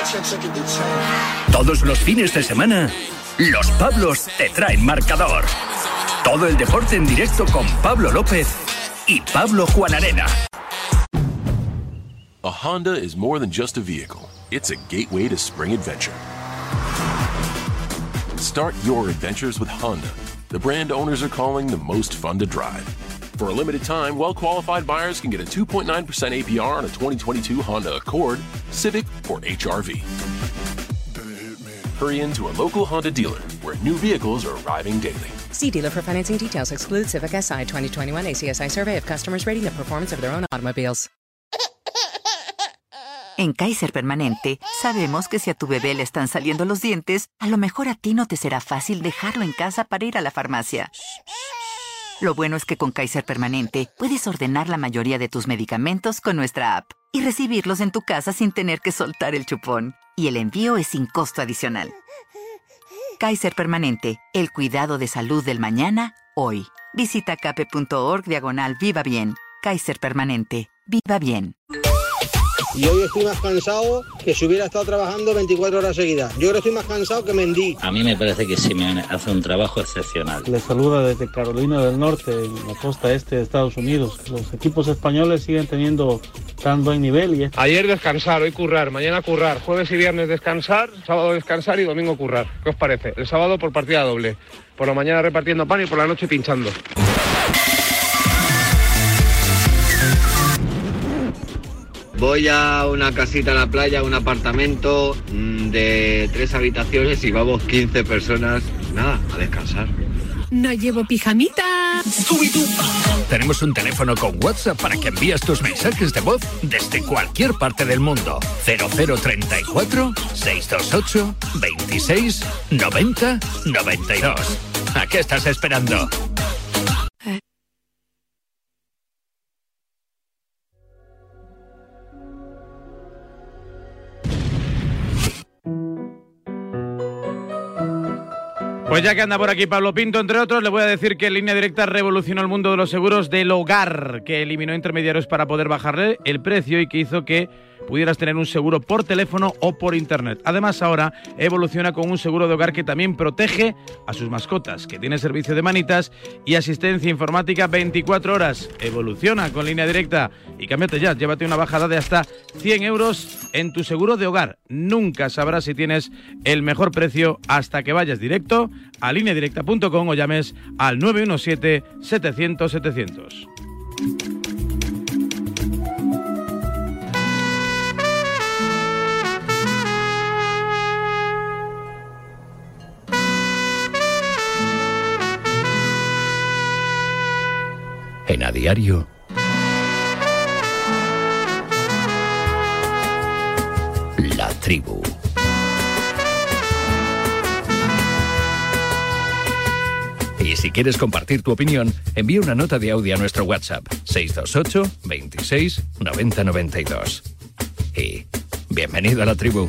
Todos los fines de semana, los Pablos te traen marcador. Todo el deporte en directo con Pablo López y Pablo Juanarena. A Honda is more than just a vehicle. It's a gateway to spring adventure. Start your adventures with Honda, the brand owners are calling the most fun to drive. For a limited time, well-qualified buyers can get a two point nine percent A P R on a twenty twenty-two Honda Accord, Civic, or H R V. Hurry into a local Honda dealer where new vehicles are arriving daily. See dealer for financing details. Exclude Civic S I twenty twenty-one A C S I survey of customers rating the performance of their own automobiles. En Kaiser Permanente, sabemos que si a tu bebé le están saliendo los dientes, a lo mejor a ti no te será fácil dejarlo en casa para ir a la farmacia. Lo bueno es que con Kaiser Permanente puedes ordenar la mayoría de tus medicamentos con nuestra app y recibirlos en tu casa sin tener que soltar el chupón. Y el envío es sin costo adicional. Kaiser Permanente, el cuidado de salud del mañana, hoy. Visita cape.org diagonal Viva Bien. Kaiser Permanente, viva bien. Y hoy estoy más cansado que si hubiera estado trabajando veinticuatro horas seguidas. Yo ahora estoy más cansado que Mendy. A mí me parece que Simeone hace un trabajo excepcional. Les saluda desde Carolina del Norte, en la costa este de Estados Unidos. Los equipos españoles siguen teniendo tan buen nivel. Y... Ayer descansar, hoy currar, mañana currar, jueves y viernes descansar, sábado descansar y domingo currar. ¿Qué os parece? El sábado por partida doble. Por la mañana repartiendo pan y por la noche pinchando. Voy a una casita en la playa, un apartamento mmm, de tres habitaciones y vamos quince personas, nada, a descansar. No llevo pijamita. Tenemos un teléfono con WhatsApp para que envíes tus mensajes de voz desde cualquier parte del mundo. cero cero treinta y cuatro, seiscientos veintiocho, veintiséis, noventa, noventa y dos. ¿A qué estás esperando? Pues ya que anda por aquí Pablo Pinto, entre otros, le voy a decir que Línea Directa revolucionó el mundo de los seguros del hogar, que eliminó intermediarios para poder bajarle el precio y que hizo que pudieras tener un seguro por teléfono o por internet. Además, ahora evoluciona con un seguro de hogar que también protege a sus mascotas, que tiene servicio de manitas y asistencia informática veinticuatro horas. Evoluciona con Línea Directa y cámbiate ya, llévate una bajada de hasta cien euros en tu seguro de hogar. Nunca sabrás si tienes el mejor precio hasta que vayas directo a línea directa punto com o llames al nueve uno siete, setecientos, setecientos. En A Diario, La Tribu. Y si quieres compartir tu opinión, envía una nota de audio a nuestro WhatsApp seis dos ocho, veintiséis, noventa, noventa y dos. Y bienvenido a La Tribu.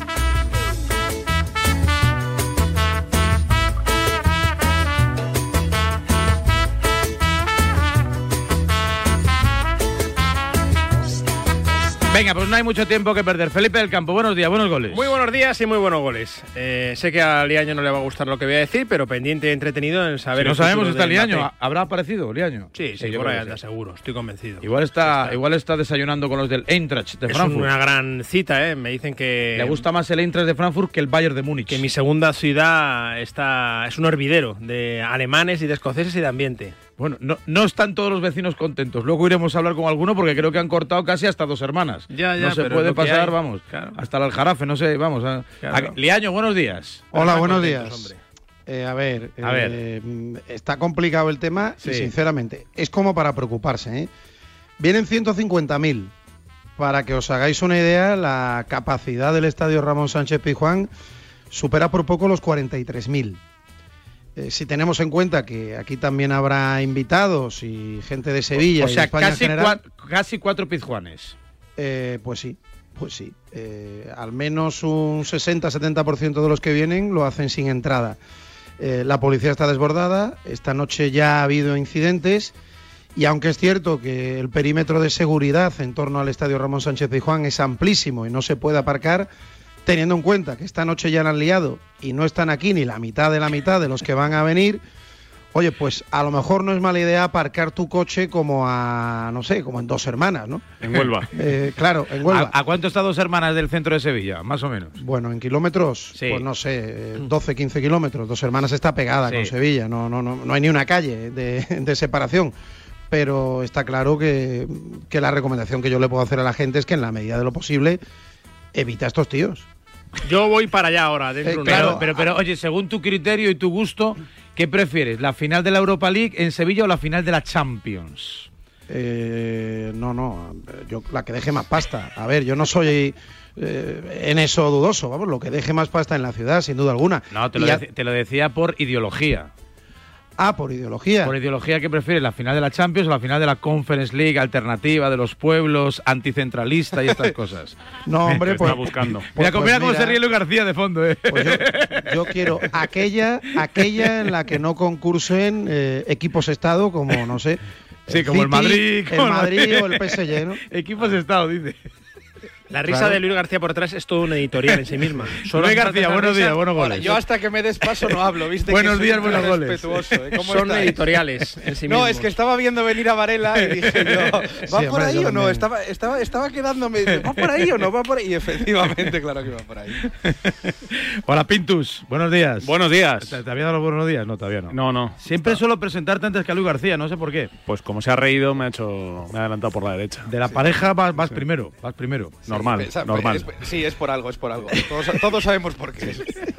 Venga, pues no hay mucho tiempo que perder. Felipe del Campo, buenos días, buenos goles. Muy buenos días y muy buenos goles. Eh, sé que a Liaño no le va a gustar lo que voy a decir, pero pendiente y entretenido en saber... Si no sabemos si está Liaño, ¿habrá aparecido Liaño? Sí, sí, sí, por ahí anda, seguro, estoy convencido. Igual está, está igual está desayunando con los del Eintracht de es Frankfurt. Es una gran cita, ¿eh? Me dicen que... Le gusta más el Eintracht de Frankfurt que el Bayern de Múnich. Que mi segunda ciudad está es un hervidero de alemanes y de escoceses y de ambiente. Bueno, no, no están todos los vecinos contentos. Luego iremos a hablar con alguno porque creo que han cortado casi hasta dos hermanas. Ya, ya, no se pero puede pasar, hay, vamos, claro. hasta el Aljarafe, no sé, vamos. A, claro. a, Liaño, buenos días. Hola, buenos días. Eh, a ver, a ver. Eh, está complicado el tema sí. y sinceramente es como para preocuparse, ¿eh? Vienen ciento cincuenta mil. Para que os hagáis una idea, la capacidad del estadio Ramón Sánchez Pizjuán supera por poco los cuarenta y tres mil. Eh, si tenemos en cuenta que aquí también habrá invitados y gente de Sevilla, o sea, y España casi, en general, cua casi cuatro pizjuanes. Eh, pues sí, pues sí. Eh, al menos un sesenta a setenta por ciento de los que vienen lo hacen sin entrada. Eh, la policía está desbordada, esta noche ya ha habido incidentes y aunque es cierto que el perímetro de seguridad en torno al estadio Ramón Sánchez Pizjuán es amplísimo y no se puede aparcar, teniendo en cuenta que esta noche ya la han liado y no están aquí ni la mitad de la mitad de los que van a venir, oye, pues a lo mejor no es mala idea aparcar tu coche como a, no sé, como en Dos Hermanas, ¿no? En Huelva. Eh, claro, en Huelva. ¿A, ¿A cuánto está Dos Hermanas del centro de Sevilla, más o menos? Bueno, en kilómetros, sí. pues no sé, doce, quince kilómetros. Dos Hermanas está pegada sí. con Sevilla, no, no, no, no hay ni una calle de, de separación. Pero está claro que, que la recomendación que yo le puedo hacer a la gente es que en la medida de lo posible evita a estos tíos. Yo voy para allá ahora, dentro Eh, de un claro, rato. Pero, pero, oye, según tu criterio y tu gusto, ¿qué prefieres? ¿La final de la Europa League en Sevilla o la final de la Champions? Eh, no, no, yo la que deje más pasta. A ver, yo no soy eh, en eso dudoso, vamos, lo que deje más pasta en la ciudad, sin duda alguna. No, te lo, Y a- dec- te lo decía por ideología. Ah, por ideología. Por ideología, ¿qué prefieres? ¿La final de la Champions o la final de la Conference League alternativa de los pueblos, anticentralista y estas cosas? No, hombre, Te pues... está buscando. pues- mira, pues mira cómo mira, se ríe Luis García de fondo, ¿eh? Pues yo, yo quiero aquella, aquella en la que no concursen eh, equipos Estado como, no sé... Sí, como el City, Madrid, como el el Madrid Madrid. o el P S G, ¿no? Equipos de Estado, dice. La risa Claro. de Luis García por atrás es todo una editorial en sí misma. Solo Luis hace García, falta buenos risa. días, buenos Hola, goles. yo hasta que me des paso no hablo, ¿viste? Buenos que soy días, muy buenos goles. respetuoso, ¿eh? ¿Cómo Son estáis? editoriales en sí No, mismos. es que estaba viendo venir a Varela y dije yo, ¿va Sí, por hombre, ahí yo o no? también. Estaba, estaba, estaba quedándome, ¿va por ahí o no? ¿Va por ahí? Y efectivamente, claro que va por ahí. Hola, Pintus. Buenos días. Buenos días. ¿Te, te había dado los buenos días? No, todavía no. No, no. Siempre suelo presentarte antes que a Luis García, no sé por qué. Pues como se ha reído, me ha hecho. Me ha adelantado por la derecha. De la pareja vas, vas primero, vas primero. Normal, Sí, normal. es- sí, es por algo, es por algo. Todos, todos sabemos por qué.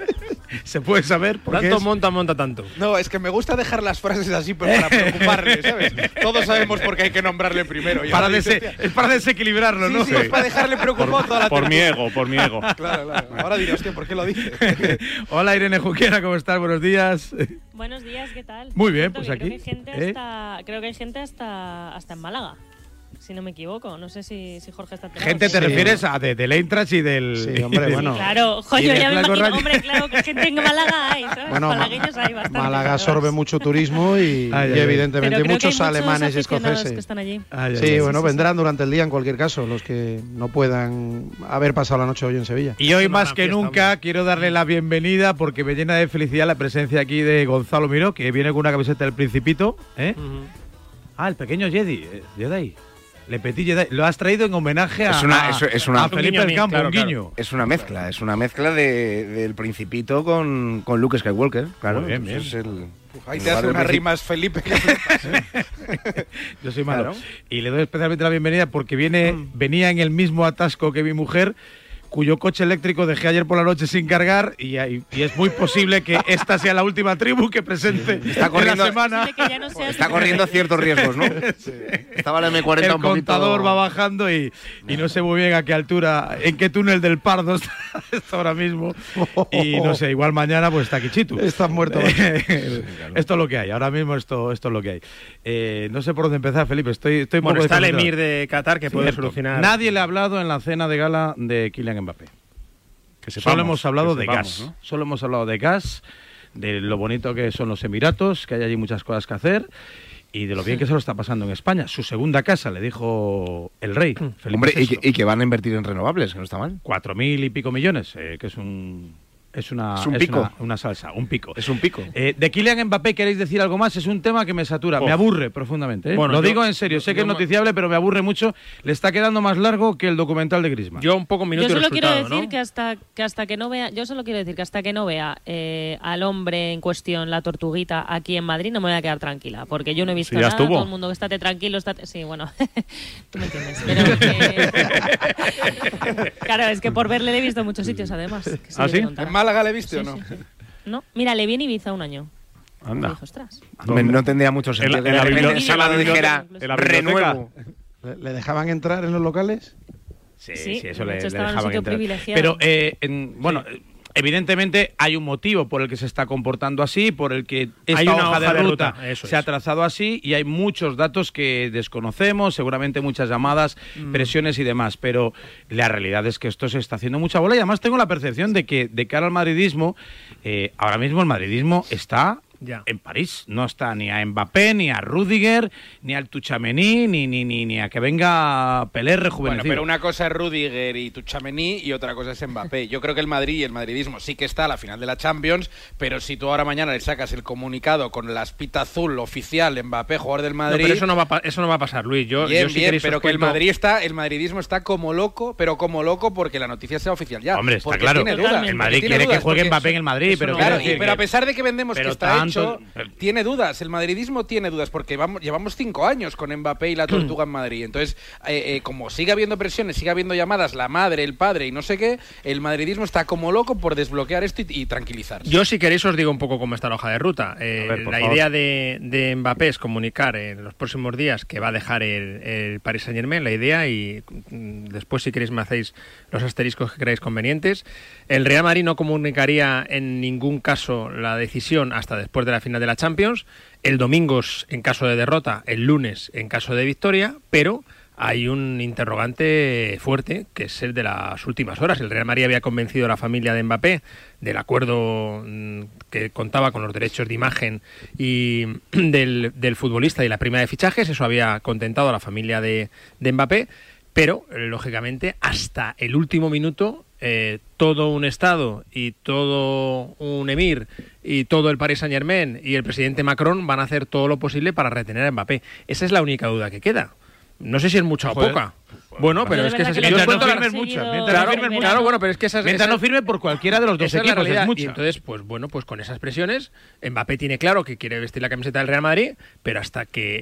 Se puede saber por qué Tanto es? monta, monta tanto. No, es que me gusta dejar las frases así pero para preocuparle, ¿sabes? Todos sabemos por qué hay que nombrarle primero. Y Para ahora dese- dice, es para desequilibrarlo, sí, ¿no? sí, es para dejarle preocupado toda la Por mi tertulia. ego, por mi ego. Claro, claro. Ahora diré, hostia, ¿por qué lo dice? Hola, Irene Junquera, ¿cómo estás? Buenos días. Buenos días, ¿qué tal? Muy bien, Cierto pues que aquí, Creo que hay gente, ¿eh? hasta, creo que hay gente hasta, hasta en Málaga, si no me equivoco. No sé si, si Jorge está enterado. Gente, te Sí. refieres a de, del Eintracht y del. Sí, hombre, y del- bueno. Claro, jo, Y yo de ya me Flaco imagino, Raya. hombre, claro que gente en Málaga hay, ¿sabes? Bueno, Malagueños hay bastante. Málaga absorbe mucho turismo y, Ay, y ay, ay. evidentemente Pero creo muchos que hay muchos alemanes y aficionados escoceses. que están allí. Ay, ay, Sí, ay. bueno, sí, vendrán durante el día en cualquier caso, los que no puedan haber pasado la noche hoy en Sevilla. Y hoy Es una más gran que fiesta, nunca hombre. quiero darle la bienvenida porque me llena de felicidad la presencia aquí de Gonzalo Miró, que viene con una camiseta del Principito. ¿eh? Ujú. Ah, el pequeño Jedi. eh, Jedi. Le Petit Jedi. Lo has traído en homenaje a, Es una- a- es- es una- a Un Felipe guiño a del mí, Campo, claro, un claro. guiño. Es una mezcla, es una mezcla de, del Principito con, con Luke Skywalker, claro. Muy bien, bien. Es el, Uf, ahí en te lugar hace del unas Princi- rimas, Felipe. que flipas, ¿eh? Yo soy malo. Claro. Y le doy especialmente la bienvenida porque viene, Mm. venía en el mismo atasco que mi mujer, cuyo coche eléctrico dejé ayer por la noche sin cargar y, y- y es muy posible que esta sea la última tribu que presente Está en corriendo- la semana. Posible que ya no sea Está corriendo ciertos riesgos, ¿no? Estaba la M cuarenta El un poquito... contador va bajando y, y no sé muy bien a qué altura, en qué túnel del Pardo está, está ahora mismo. Y no sé, igual mañana pues está aquí Chitu. Estás muerto. Esto es lo que hay, ahora mismo esto, esto es lo que hay. Eh, no sé por dónde empezar, Felipe, estoy, estoy un Bueno, poco está el desconcentrado. emir de Qatar que puede Cierto. solucionar. Nadie le ha hablado en la cena de gala de Kylian Mbappé. Que sepamos, Solo hemos hablado que de sepamos, gas. ¿no? Solo hemos hablado de gas, de lo bonito que son los Emiratos, que hay allí muchas cosas que hacer y de lo bien que se lo está pasando en España. Su segunda casa, le dijo el rey, Felipe Hombre, y sexto. que, y que van a invertir en renovables, que no está mal. Cuatro mil y pico millones, eh, que es un... Es una, Es un pico. Una, una salsa, un pico. Es un pico. Eh, de Kylian Mbappé, ¿queréis decir algo más? Es un tema que me satura, Oh. me aburre profundamente. ¿eh? Bueno, lo yo- digo en serio, sé yo que es ma- noticiable, pero me aburre mucho. Le está quedando más largo que el documental de Griezmann. Yo un poco minuto Yo y solo quiero resultado, decir ¿no? que hasta que hasta que no vea, yo solo quiero decir que hasta que no vea eh, al hombre en cuestión, la tortuguita, aquí en Madrid, no me voy a quedar tranquila, porque yo no he visto Sí, ya nada. estuvo. Todo el mundo que estate tranquilo, estate, sí, bueno, tú me entiendes. Pero que- claro, es que por verle le he visto en muchos sitios, además. que se ¿Ah, le sí? contará. ¿En Málaga le viste Sí, o no? sí, sí. No, mira, le vi en Ibiza un año. Anda. Dije, ostras. Hombre, no tendría mucho sentido En la- que en de la repente bibli- el sábado en la dijera bibli- en la biblioteca. renuevo. ¿Le, le dejaban entrar en los locales? Sí, Sí, sí, eso de le, hecho le estaba en un dejaban sitio entrar. privilegiado. Pero, eh, en- bueno, eh, evidentemente hay un motivo por el que se está comportando así, por el que esta Hay una hoja, hoja de, de ruta, ruta, eso se ha es. trazado así y hay muchos datos que desconocemos, seguramente muchas llamadas, Mm. presiones y demás, pero la realidad es que esto se está haciendo mucha bola y además tengo la percepción de que de cara al madridismo, eh, ahora mismo el madridismo está Ya. en París. No está ni a Mbappé, ni a Rudiger, ni al Tchouaméni, ni, ni, ni, ni a que venga Pelé rejuvenecido. Bueno, pero una cosa es Rudiger y Tchouaméni y otra cosa es Mbappé. Yo creo que el Madrid y el madridismo sí que está a la final de la Champions, pero si tú ahora mañana le sacas el comunicado con la espita azul oficial Mbappé, jugador del Madrid... No, pero eso no va a, eso no va a pasar, Luis. Yo, bien, yo sí bien, que pero que cuento... el Madrid está, el madridismo está como loco, pero como loco porque la noticia sea oficial ya. Hombre, está porque claro. Tiene dudas, el Madrid tiene quiere dudas, que juegue porque Mbappé en el Madrid, pero... no, claro, decir y, pero que... a pesar de que vendemos que está tanto... hecho, tiene dudas. El madridismo tiene dudas porque vamos, llevamos cinco años con Mbappé y la Tortuga en Madrid. Entonces, eh, eh, como sigue habiendo presiones, sigue habiendo llamadas, la madre, el padre y no sé qué, el madridismo está como loco por desbloquear esto y, y tranquilizarse. Yo, si queréis, os digo un poco cómo está la hoja de ruta. Eh, ver, la favor. idea de, de Mbappé es comunicar en los próximos días que va a dejar el, el Paris Saint-Germain, la idea, y mm, después, si queréis, me hacéis los asteriscos que creáis convenientes. El Real Madrid no comunicaría en ningún caso la decisión hasta después de la final de la Champions. El domingo en caso de derrota, el lunes en caso de victoria, pero hay un interrogante fuerte, que es el de las últimas horas. El Real Madrid había convencido a la familia de Mbappé del acuerdo que contaba con los derechos de imagen y del, del futbolista y la prima de fichajes. Eso había contentado a la familia de, de Mbappé, pero, lógicamente, hasta el último minuto, eh, todo un Estado y todo un emir y todo el Paris Saint-Germain y el presidente Macron van a hacer todo lo posible para retener a Mbappé. Esa es la única duda que queda. No sé si es mucha o Joder. poca. Bueno, pero es que esa es... Mientras yo no cuento firmen la- muchas. Claro, Mientras no firmen claro, muchas. bueno, pero es que esa, Mientras esa- no firme por cualquiera de los dos esa es la equipos, es realidad. mucha. Y entonces, pues bueno, pues con esas presiones, Mbappé tiene claro que quiere vestir la camiseta del Real Madrid, pero hasta que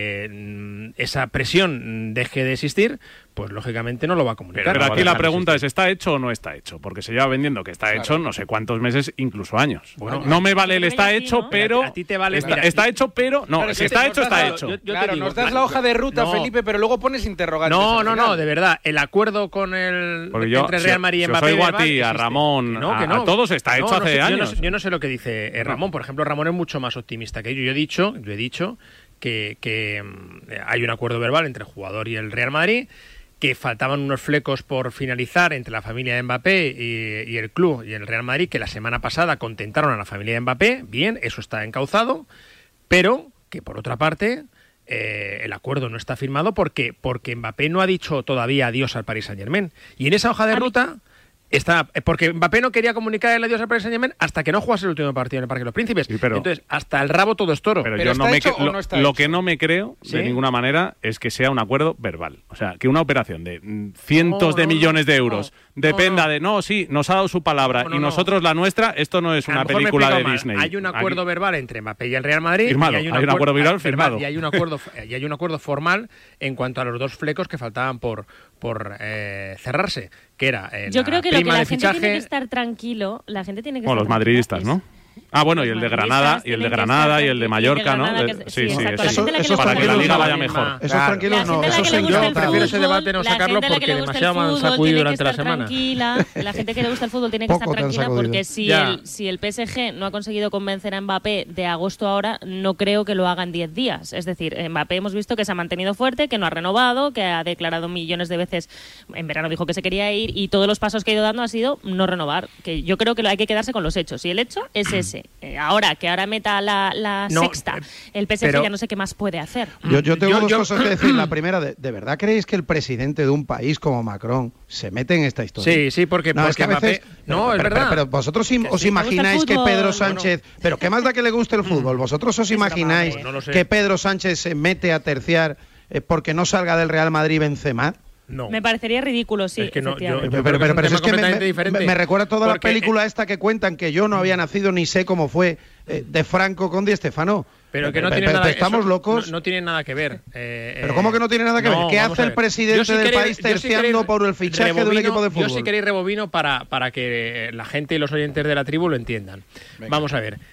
eh, esa presión deje de existir, pues lógicamente no lo va a comunicar. Pero No va a aquí la dejar de pregunta existir. es, ¿está hecho o no está hecho? Porque se lleva vendiendo que está Claro. hecho no sé cuántos meses, incluso años. Bueno, no me vale el a- está a ti, hecho, ¿no? pero... A ti te vale- Está, mira, está y- hecho, pero... No, Claro, si que está te- hecho, nos das está la- hecho. yo- yo te Claro, digo, nos das la hoja de ruta, no. Felipe, pero luego pones interrogantes. No, al no, final. no, de verdad. El acuerdo con el Porque yo, entre si- Real Madrid y si os Mbappé. oigo a verbal, ti, a existe. Ramón, Que no, a- que no. a todos, está hecho No, no hace sé, yo no años. sé- Yo no sé lo que dice eh, Ramón. Por ejemplo, Ramón es mucho más optimista que yo. Yo he dicho, yo he dicho que, que mm, hay un acuerdo verbal entre el jugador y el Real Madrid, que faltaban unos flecos por finalizar entre la familia de Mbappé y, y el club y el Real Madrid, que la semana pasada contentaron a la familia de Mbappé. Bien, eso está encauzado, pero que por otra parte eh, el acuerdo no está firmado porque, porque Mbappé no ha dicho todavía adiós al Paris Saint-Germain. Y en esa hoja de ruta está... Porque Mbappé no quería comunicar el adiós al Paris Saint-Germain hasta que no jugase el último partido en el Parque de los Príncipes. pero- Entonces, hasta el rabo todo es toro. Pero, yo no me cre- lo, lo que no me creo ¿Sí? de ninguna manera es que sea un acuerdo verbal. O sea, que una operación de mm, cientos No, de no, millones de no, euros no, dependa no. de no, sí, nos ha dado su palabra No, no, y no. nosotros la nuestra, esto no es A lo una mejor me he película de explicado mal. Disney. Hay un acuerdo Aquí- verbal entre Mbappé y el Real Madrid. Firmado. Y hay un, Hay un acuerdo verbal firmado. Y hay un acuerdo, y hay un acuerdo formal en cuanto a los dos flecos que faltaban por, por eh, cerrarse, que era eh, Yo la creo que lo que prima la de gente fichaje. tiene que estar tranquilo, la gente tiene que Bueno, estar los madridistas, tranquila, ¿no? Ah, bueno, y Los el de madridistas Granada, y el de tienen que Granada, estar y el de tranquilos. Mallorca, Y ¿no? el de Granada, De- que- sí, sí, sí, exacto. eso- La gente a la que eso le para que la gusta liga el vaya fútbol. mejor. Esos Claro. tranquilos La no, gente a la eso que soy le yo. gusta el tal. Prefiero ese fútbol, debate no la sacarlo gente a la que porque le gusta el demasiado me han fútbol sacudido tiene que durante la estar semana. tranquila. La gente que le gusta el fútbol tiene que Poco estar te han tranquila sacudido. porque si Ya. el, si el P S G no ha conseguido convencer a Mbappé de agosto a ahora, no creo que lo haga en diez días. Es decir, Mbappé hemos visto que se ha mantenido fuerte, que no ha renovado, que ha declarado millones de veces, en verano dijo que se quería ir y todos los pasos que ha ido dando ha sido no renovar. Que yo creo que lo hay que quedarse con los hechos y el hecho es ese. Eh, ahora, que ahora meta la, la No, sexta, el P S G pero- ya no sé qué más puede hacer. Yo, yo tengo Yo- dos yo- cosas que decir. La primera, de, ¿de verdad creéis que el presidente de un país como Macron se mete en esta historia? Sí, sí, porque, No, porque es que a veces... Mbappé- No, es pero, verdad. Pero, pero vosotros im- Que os sí. imagináis Me gusta que el Pedro fútbol. Sánchez... Pero ¿qué más da que le guste el fútbol? ¿Vosotros os imagináis Pues no lo sé. que Pedro Sánchez se mete a terciar eh, porque no salga del Real Madrid Benzema? No. Me parecería ridículo, sí. Es que no, yo- efectivamente. yo Pero, creo que pero, es un pero eso tema es que me, completamente me- diferente. me- me recuerda toda Porque, la película eh, esta que cuentan que yo no había nacido ni sé cómo fue eh, de Franco con Di Stéfano. Pero que no Pero- tiene pero nada ¿estamos eso locos? No, no tiene nada que ver. Eh, ¿Pero eh, cómo que no tiene nada que ver? ¿Qué vamos hace a el ver. presidente Yo si del queréis- país yo si terciando queréis por el fichaje de un rebobino- equipo de fútbol? Yo si queréis rebobino para, para que la gente y los oyentes de la tribu lo entiendan. Vamos a ver.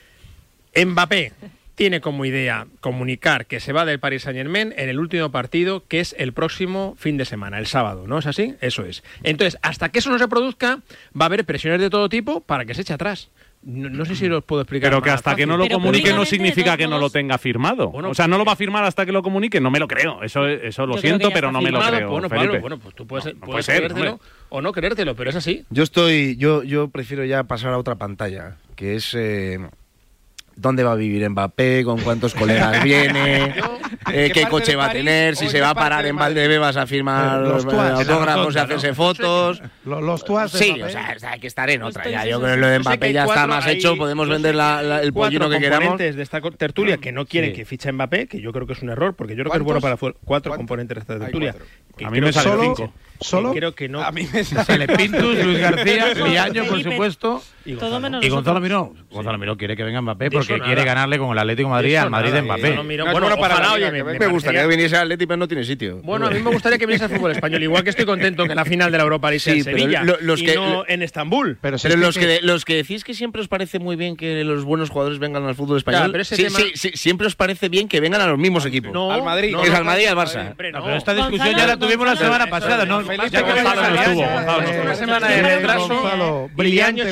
Mbappé tiene como idea comunicar que se va del Paris Saint-Germain en el último partido, que es el próximo fin de semana, el sábado, ¿no es así? Eso es. Entonces, hasta que eso no se produzca, va a haber presiones de todo tipo para que se eche atrás. No, no sé si os puedo explicar. Pero que más hasta que fácil. no lo Pero comunique no públicamente, de significa todos que no lo modos- tenga firmado. Bueno, o sea, no lo va a firmar hasta que lo comunique, no me lo creo. Eso, eso lo Yo creo siento, que ya pero está no me lo Firmado, creo. bueno, Felipe. Pablo, bueno, pues tú puedes, No, no puedes puede ser, creértelo hombre. o no creértelo, pero es así. Yo estoy, yo, yo prefiero ya pasar a otra pantalla, que es eh, dónde va a vivir Mbappé, con cuántos colegas viene, eh, qué coche va a tener, si se va a parar en Valdebebas a firmar los, los autógrafos y a hacerse fotos. Los, los tuas Sí, o sea, hay que estar en otra. Ya, yo creo que lo de Mbappé ya está más hecho, podemos vender la, la, el pollino que queramos. Componentes de esta tertulia que no quieren sí. que fiche Mbappé, que yo creo que es un error, porque yo creo que es bueno para fútbol. Cuatro ¿Cuántos? componentes de esta tertulia. A mí me sale cinco. ¿Solo? Creo que no. A mí me sale Pintus, Luis García, Liaño, por supuesto. Y Gonzalo, Todo menos y Gonzalo Miró. Sí. Gonzalo Miró quiere que venga Mbappé porque quiere ganarle con el Atlético de Madrid al Madrid de Mbappé. No, Miró, bueno, para ojalá, oye, me, me, me gustaría que viniese al Atlético, pero no tiene sitio. Bueno, a mí me gustaría que viniese al fútbol español. Igual que estoy contento que la final de la Europa League sea en Sevilla lo, los y que, no en Estambul. Pero, pero los, que, los que decís que siempre os parece muy bien que los buenos jugadores vengan al fútbol español, ya, pero ese sí, tema... sí, sí, siempre os parece bien que vengan a los mismos equipos. No, al Madrid. No, es no, al Madrid y al no, Barça. No, no, pero esta discusión Gonzalo, ya la tuvimos Gonzalo, la semana pasada, ¿no? Ya que Gonzalo no estuvo. Una semana de retraso. Brillante.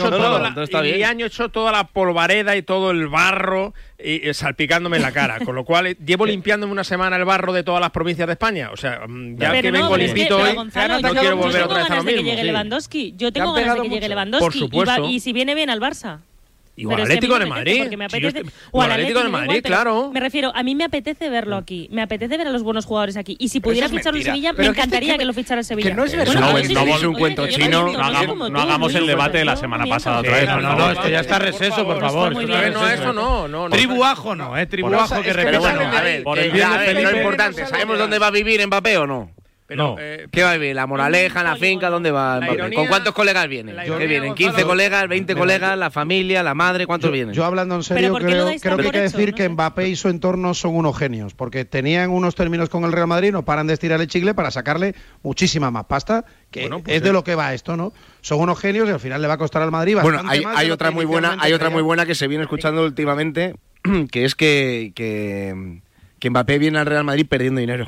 Y año echó toda la polvareda y todo el barro y, y salpicándome en la cara, con lo cual llevo limpiándome una semana el barro de todas las provincias de España. O sea, ya pero que no, vengo limpito es que, hoy, Gonzalo, no quiero volver otra vez a lo mismo. Yo tengo ganas de que llegue sí. Lewandowski. Yo tengo ganas de que llegue Lewandowski. Por supuesto. Y, va, y si viene bien al Barça. O al Atlético de Madrid. Me apetece, si o al Atlético de Madrid, igual, claro. Me refiero, a mí me apetece verlo aquí. Me apetece ver a los buenos jugadores aquí. Y si pudiera ficharlo en Sevilla, me encantaría que lo fichara en Sevilla. Que no es verdad. No, Bueno, no, es un cuento chino. No hagamos, no hagamos el debate de la semana pasada otra vez. No, no, no, esto ya está receso, por favor. No, eso no, no. Tribuajo no, eh, tribuajo que repite. A ver, lo importante, ¿sabemos dónde va a vivir Mbappé o no? Pero, no. eh, ¿Qué va a vivir? ¿La Moraleja, en la finca? ¿Dónde va? La ironía, ¿con cuántos colegas vienen? ¿Qué vienen? ¿quince colegas, veinte colegas, la familia, la madre? ¿Cuántos yo, vienen? Yo hablando en serio, creo, creo que hay que decir ¿no? que Mbappé y su entorno son unos genios, porque tenían unos términos con el Real Madrid, no paran de estirar el chicle para sacarle muchísima más pasta, que bueno, pues es de lo que va esto, ¿no? Son unos genios y al final le va a costar al Madrid bastante bueno, hay, más hay de otra lo que muy buena, hay otra creía. muy buena que se viene escuchando últimamente, que es que, que que Mbappé viene al Real Madrid perdiendo dinero.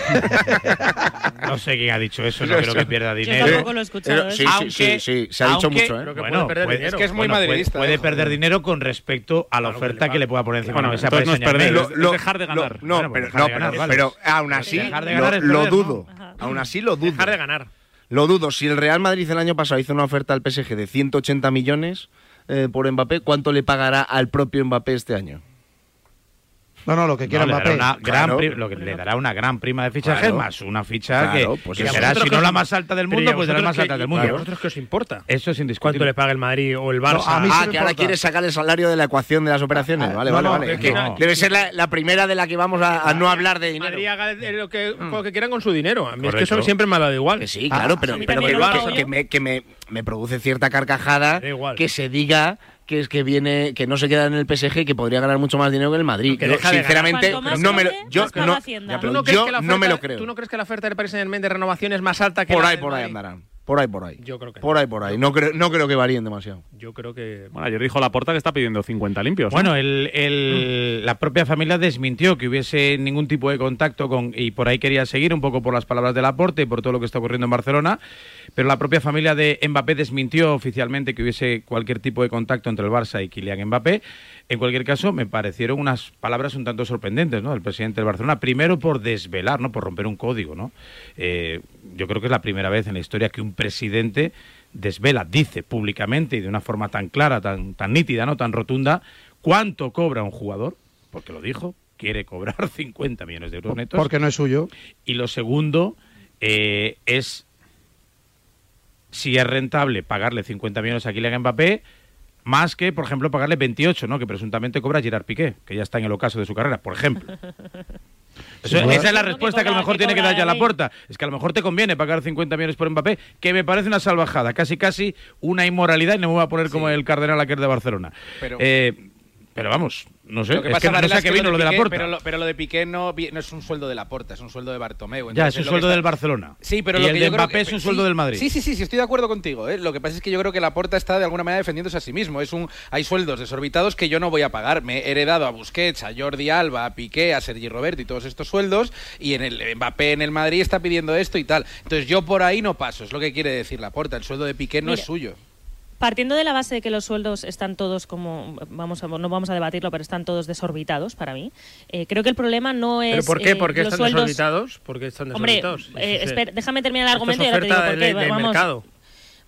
No sé quién ha dicho eso, no creo que pierda dinero. Yo tampoco lo he escuchado. Sí, ¿eh? sí, sí, sí, se ha dicho aunque, mucho, ¿eh? Bueno, puede puede, es que es muy bueno, madridista. Puede, puede ¿eh? perder dinero con respecto a la claro, oferta que, que le pueda poner encima. Bueno, de la mesa entonces no es perder, lo, lo, es dejar de ganar. Lo, no, bueno, pero, dejar no, de ganar, pero, vale. pero aún así dejar de lo, ganar es lo perder, dudo. ¿no? Aún así lo dudo. Dejar de ganar. Lo dudo. Si el Real Madrid el año pasado hizo una oferta al P S G de ciento ochenta millones eh, por Mbappé, ¿cuánto le pagará al propio Mbappé este año? No, no, lo que quiera no, Mbappé. le dará, una gran Claro. pri- lo que le dará una gran prima de fichaje Claro. más una ficha Claro, que, pues que eso. será, si no la más alta del mundo, pues de las vosotros más qué- altas del ¿Y mundo. a vosotros qué os importa? Eso es ¿Cuánto indiscutible. le paga el Madrid o el Barça? No, a mí sí Ah, me que ahora importa. quieres sacar el salario de la ecuación de las operaciones. Ah, Vale, no, vale, no, vale. que Que no. Debe ser la, la primera de la que vamos a, a no hablar de El dinero. Madrid haga lo que, lo que quieran con su dinero. A mí Correcto. es que eso siempre me ha dado igual. Que sí, claro, Ah, pero, a mí pero también que, me lo que- hago que yo. me, que me, me produce cierta carcajada Da igual. que se diga que es que viene, que no se queda en el P S G, que podría ganar mucho más dinero que en el Madrid. Que Yo, deja de sinceramente, ganar. Cuanto no más me lo, cobre, yo más paga no, Hacienda. ya, ¿Tú pero no, crees yo que la no me oferta- lo creo. ¿Tú no crees que la oferta del Paris Saint-Germain de renovación es más alta que Por la ahí, del por ahí Madrid? andarán. Por ahí, por ahí. Yo creo que Por ahí, por ahí. No creo, no creo que varíen demasiado. Yo creo que... Bueno, ayer dijo Laporta que está pidiendo cincuenta limpios. ¿no? Bueno, el, el- la propia familia desmintió que hubiese ningún tipo de contacto con, y por ahí quería seguir un poco por las palabras de Laporte y por todo lo que está ocurriendo en Barcelona, pero la propia familia de Mbappé desmintió oficialmente que hubiese cualquier tipo de contacto entre el Barça y Kylian Mbappé. En cualquier caso, me parecieron unas palabras un tanto sorprendentes, ¿no?, del presidente del Barcelona. Primero por desvelar, ¿no?, por romper un código, ¿no? Eh, yo creo que es la primera vez en la historia que un presidente desvela, dice públicamente y de una forma tan clara, tan, tan nítida, no tan rotunda, cuánto cobra un jugador, porque lo dijo, quiere cobrar cincuenta millones de euros netos. Porque no es suyo. Y lo segundo eh, es si es rentable pagarle cincuenta millones a Kylian Mbappé, más que, por ejemplo, pagarle veintiocho, ¿no?, que presuntamente cobra Gerard Piqué, que ya está en el ocaso de su carrera, por ejemplo. Eso, bueno. esa es la No, respuesta que que a lo cobra- mejor que tiene que cobra dar ya la la puerta. Es que a lo mejor te conviene pagar cincuenta millones por Mbappé, que me parece una salvajada, casi casi una inmoralidad, y no me voy a poner como el cardenal aquel de Barcelona. Pero- Eh, pero vamos, no sé, Lo que es pasa, que no Varela, sé es qué que vino lo de la Piqué- puerta. Pero lo, pero lo de Piqué no, vi- no es un sueldo de la Porta, es un sueldo de Bartomeu. Ya, Entonces, es un lo que sueldo está- del Barcelona. Sí, pero y lo el que de yo creo Mbappé que- es un sí, sueldo del Madrid. Sí, sí, sí, sí, estoy de acuerdo contigo. ¿eh? Lo que pasa es que yo creo que la Porta está de alguna manera defendiéndose a sí mismo. Es un, hay sueldos desorbitados que yo no voy a pagar. Me he heredado a Busquets, a Jordi Alba, a Piqué, a Sergi Roberto y todos estos sueldos, y en el Mbappé en el Madrid está pidiendo esto y tal. Entonces yo por ahí no paso, es lo que quiere decir la Porta. El sueldo de Piqué no Mira, es suyo. Partiendo de la base de que los sueldos están todos como, vamos a, no vamos a debatirlo, pero están todos desorbitados para mí, eh, creo que el problema no es ¿Pero por qué? eh, ¿Por qué los están sueldos... desorbitados? ¿Por qué están Hombre, desorbitados? eh, Sí, sí. espera, déjame terminar el Esto es argumento y ahora te digo oferta por qué. del- del Vamos, mercado.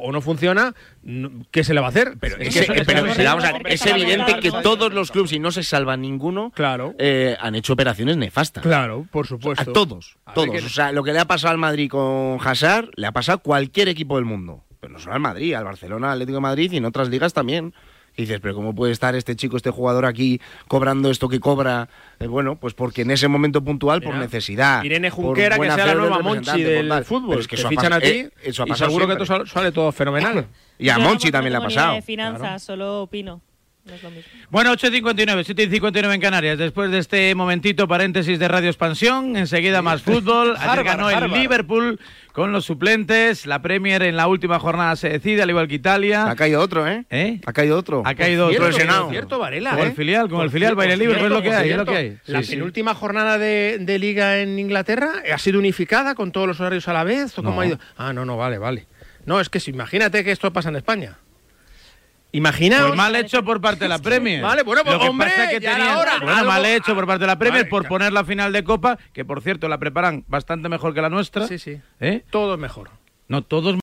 o no funciona, ¿qué se le va a hacer? Pero es, es, que que, eso, es, pero, es, pero vamos a ver, es evidente que todos los clubes, y no se salva ninguno, claro. eh, han hecho operaciones nefastas. Claro, por supuesto. A todos, a todos. que... O sea, lo que le ha pasado al Madrid con Hazard, le ha pasado a cualquier equipo del mundo. Pero no, solo al Madrid, al Barcelona, al Atlético de Madrid y en otras ligas también. Y dices, pero ¿cómo puede estar este chico, este jugador aquí cobrando esto que cobra? Eh, bueno, pues porque en ese momento puntual, Mira, por necesidad. Irene Junquera, que sea la nueva Monchi del, del fútbol, es que te fichan a ti eh, eso y seguro siempre. que tú sale todo fenomenal. Y a Yo Monchi no, también no le ha pasado. De finanzas, claro. Solo opino. No es lo mismo. Bueno, ocho y cincuenta y nueve, siete y cincuenta y nueve en Canarias. Después de este momentito paréntesis de Radio Expansión, enseguida más fútbol. Ayer ganó el Harvard. Liverpool con los suplentes. La Premier en la última jornada se decide, al igual que Italia. Ha caído otro, ¿eh? ¿Eh? Ha caído otro. Ha caído otro. Es cierto, cierto, Varela. Con ¿eh? el filial, con por el filial Baile Liverpool, es lo que hay, es lo que hay. La sí, penúltima sí. jornada de, de Liga en Inglaterra ha sido unificada con todos los horarios a la vez. ¿O cómo No. ha ido? Ah, no, no, vale, vale. No, es que si, imagínate que esto pasa en España. Imaginaos. Pues mal hecho por parte de la Premier. Vale, bueno, pues Lo que hombre, pasa es que ya tenían- era hora. Bueno, Algo- mal hecho por parte de la Premier Vale, por claro. poner la final de Copa, que por cierto la preparan bastante mejor que la nuestra. Sí, sí. ¿Eh? Todo es mejor. No, todos